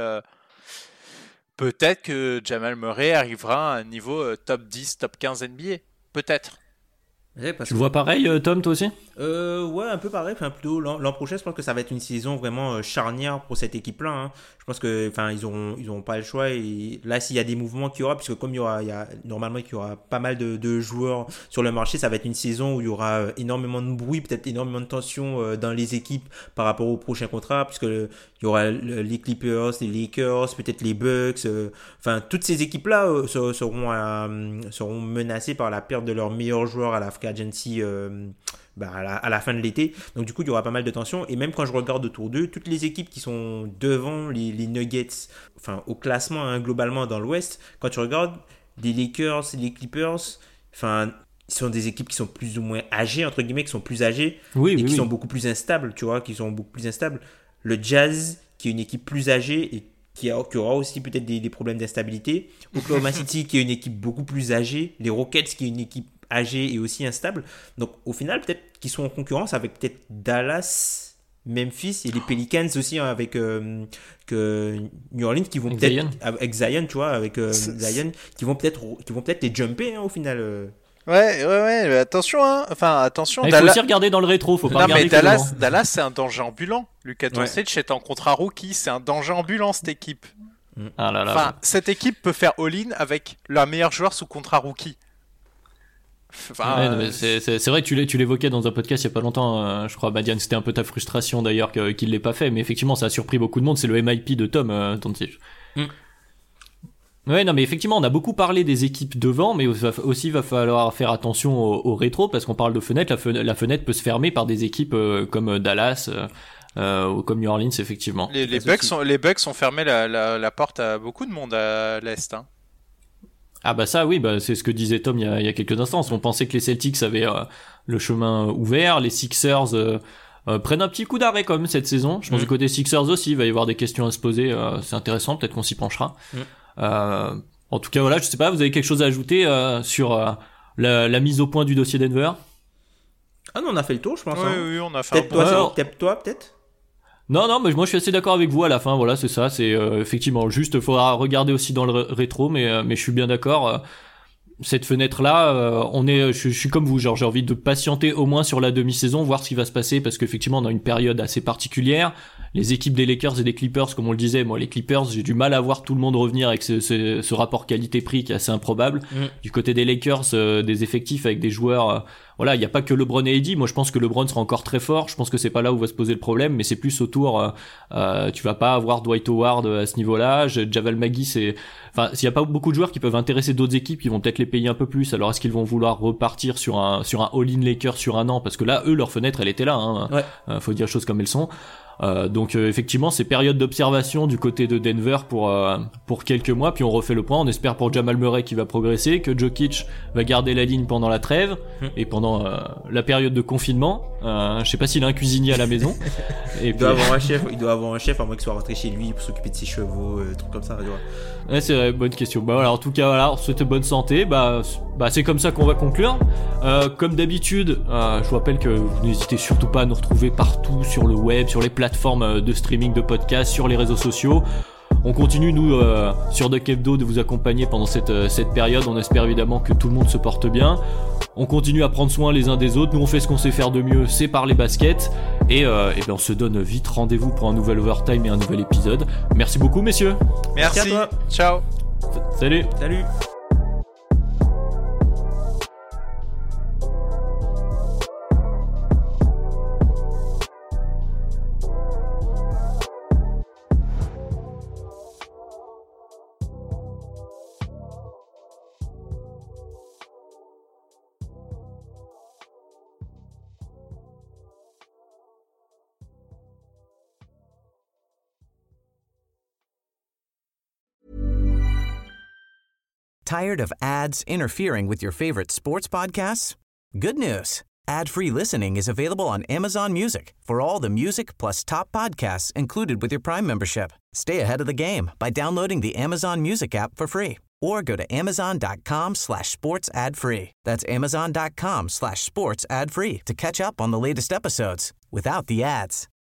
Speaker 3: Peut-être que Jamal Murray arrivera à un niveau top 10, top 15 NBA. Peut-être.
Speaker 2: Ouais, tu le vois pareil, Tom, toi aussi ?
Speaker 4: Ouais, un peu pareil. Enfin, plutôt l'an prochain, je pense que ça va être une saison vraiment charnière pour cette équipe-là. Hein. Je pense que, enfin, ils auront pas le choix. Et là, s'il y a des mouvements qu'il y aura, puisque comme normalement, il y aura pas mal de joueurs sur le marché, ça va être une saison où il y aura énormément de bruit, peut-être énormément de tension dans les équipes par rapport au prochain contrat, puisque il y aura les Clippers, les Lakers, peut-être les Bucks. Enfin, toutes ces équipes-là seront menacées par la perte de leurs meilleurs joueurs à la free agency. À la fin de l'été. Donc du coup, il y aura pas mal de tensions. Et même quand je regarde autour d'eux, toutes les équipes qui sont devant les Nuggets, enfin au classement hein, globalement dans l'Ouest, quand tu regardes les Lakers, les Clippers, enfin ce sont des équipes qui sont plus ou moins âgées, entre guillemets, qui sont plus âgées qui sont beaucoup plus instables, tu vois, qui sont beaucoup plus instables. Le Jazz, qui est une équipe plus âgée et qui aura aussi peut-être des problèmes d'instabilité. Oklahoma City, qui est une équipe beaucoup plus âgée. Les Rockets, qui est une équipe âgé et aussi instable. Donc au final, peut-être qu'ils sont en concurrence avec peut-être Dallas, Memphis et les Pelicans aussi hein, avec que New Orleans qui vont peut-être
Speaker 2: Zion.
Speaker 4: Avec Zion, tu vois, avec Zion qui vont peut-être les jumper hein, au final.
Speaker 3: Ouais, mais attention, hein. Enfin, attention.
Speaker 2: Il faut aussi regarder dans le rétro, faut pas regarder
Speaker 3: mais Dallas, c'est un danger ambulant. Luka Doncic est en contrat rookie, c'est un danger ambulant cette équipe.
Speaker 2: Ah là là.
Speaker 3: Enfin, cette équipe peut faire all-in avec leur meilleur joueur sous contrat rookie.
Speaker 2: Enfin, ouais, c'est vrai que tu l'évoquais dans un podcast il y a pas longtemps, je crois, Badian, c'était un peu ta frustration d'ailleurs qu'il l'ait pas fait, mais effectivement ça a surpris beaucoup de monde, c'est le MIP de Tom Doncic. Ouais, non mais effectivement on a beaucoup parlé des équipes devant, mais aussi va falloir faire attention au rétro, parce qu'on parle de fenêtre, la fenêtre peut se fermer par des équipes comme Dallas ou comme New Orleans effectivement.
Speaker 3: Les Bucks ont fermé la porte à beaucoup de monde à l'Est hein.
Speaker 2: Ah bah ça oui, bah c'est ce que disait Tom il y a quelques instants. On pensait que les Celtics avaient le chemin ouvert, les Sixers prennent un petit coup d'arrêt quand même cette saison. Je pense du côté Sixers aussi, il va y avoir des questions à se poser, c'est intéressant, peut-être qu'on s'y penchera. En tout cas voilà, je sais pas, vous avez quelque chose à ajouter sur la mise au point du dossier Denver ?
Speaker 4: Ah non, on a fait le tour je pense.
Speaker 3: Oui, on a fait
Speaker 4: peut-être toi peut-être.
Speaker 2: Non, mais moi je suis assez d'accord avec vous à la fin, voilà, c'est ça, c'est effectivement juste, faudra regarder aussi dans le rétro, mais je suis bien d'accord, cette fenêtre-là, je suis comme vous, genre j'ai envie de patienter au moins sur la demi-saison, voir ce qui va se passer, parce qu'effectivement on a une période assez particulière, les équipes des Lakers et des Clippers, comme on le disait, moi les Clippers, j'ai du mal à voir tout le monde revenir avec ce rapport qualité-prix qui est assez improbable, du côté des Lakers, des effectifs avec des joueurs... Voilà, il n'y a pas que LeBron et AD. Moi, je pense que LeBron sera encore très fort. Je pense que c'est pas là où va se poser le problème, mais c'est plus autour. Tu vas pas avoir Dwight Howard à ce niveau-là. Javel McGee, enfin, s'il y a pas beaucoup de joueurs qui peuvent intéresser d'autres équipes, ils vont peut-être les payer un peu plus. Alors, est-ce qu'ils vont vouloir repartir sur un all-in Lakers sur un an? Parce que là, eux, leur fenêtre, elle était là. Hein. Ouais. Faut dire les choses comme elles sont. Donc effectivement c'est période d'observation du côté de Denver pour quelques mois, puis on refait le point. On espère pour Jamal Murray qui va progresser, que Jokic va garder la ligne pendant la trêve et pendant la période de confinement. Je sais pas s'il a un cuisinier à la maison.
Speaker 4: Il doit avoir un chef à moins qu'il soit rentré chez lui pour s'occuper de ses chevaux, trucs comme ça. Tu vois.
Speaker 2: Ouais, c'est vrai, bonne question. Bah voilà, en tout cas voilà, on souhaite bonne santé. Bah c'est comme ça qu'on va conclure. Comme d'habitude, je vous rappelle que vous n'hésitez surtout pas à nous retrouver partout sur le web, sur les plateformes de streaming de podcasts, sur les réseaux sociaux. On continue nous sur Duck Hebdo de vous accompagner pendant cette période. On espère évidemment que tout le monde se porte bien. On continue à prendre soin les uns des autres. Nous on fait ce qu'on sait faire de mieux, c'est parler basket. Et ben on se donne vite rendez-vous pour un nouvel overtime et un nouvel épisode. Merci beaucoup messieurs.
Speaker 3: Merci à toi. Ciao.
Speaker 2: Salut.
Speaker 5: Tired of ads interfering with your favorite sports podcasts? Good news. Ad-free listening is available on Amazon Music for all the music plus top podcasts included with your Prime membership. Stay ahead of the game by downloading the Amazon Music app for free or go to amazon.com/sports ad free. That's amazon.com/sports ad free to catch up on the latest episodes without the ads.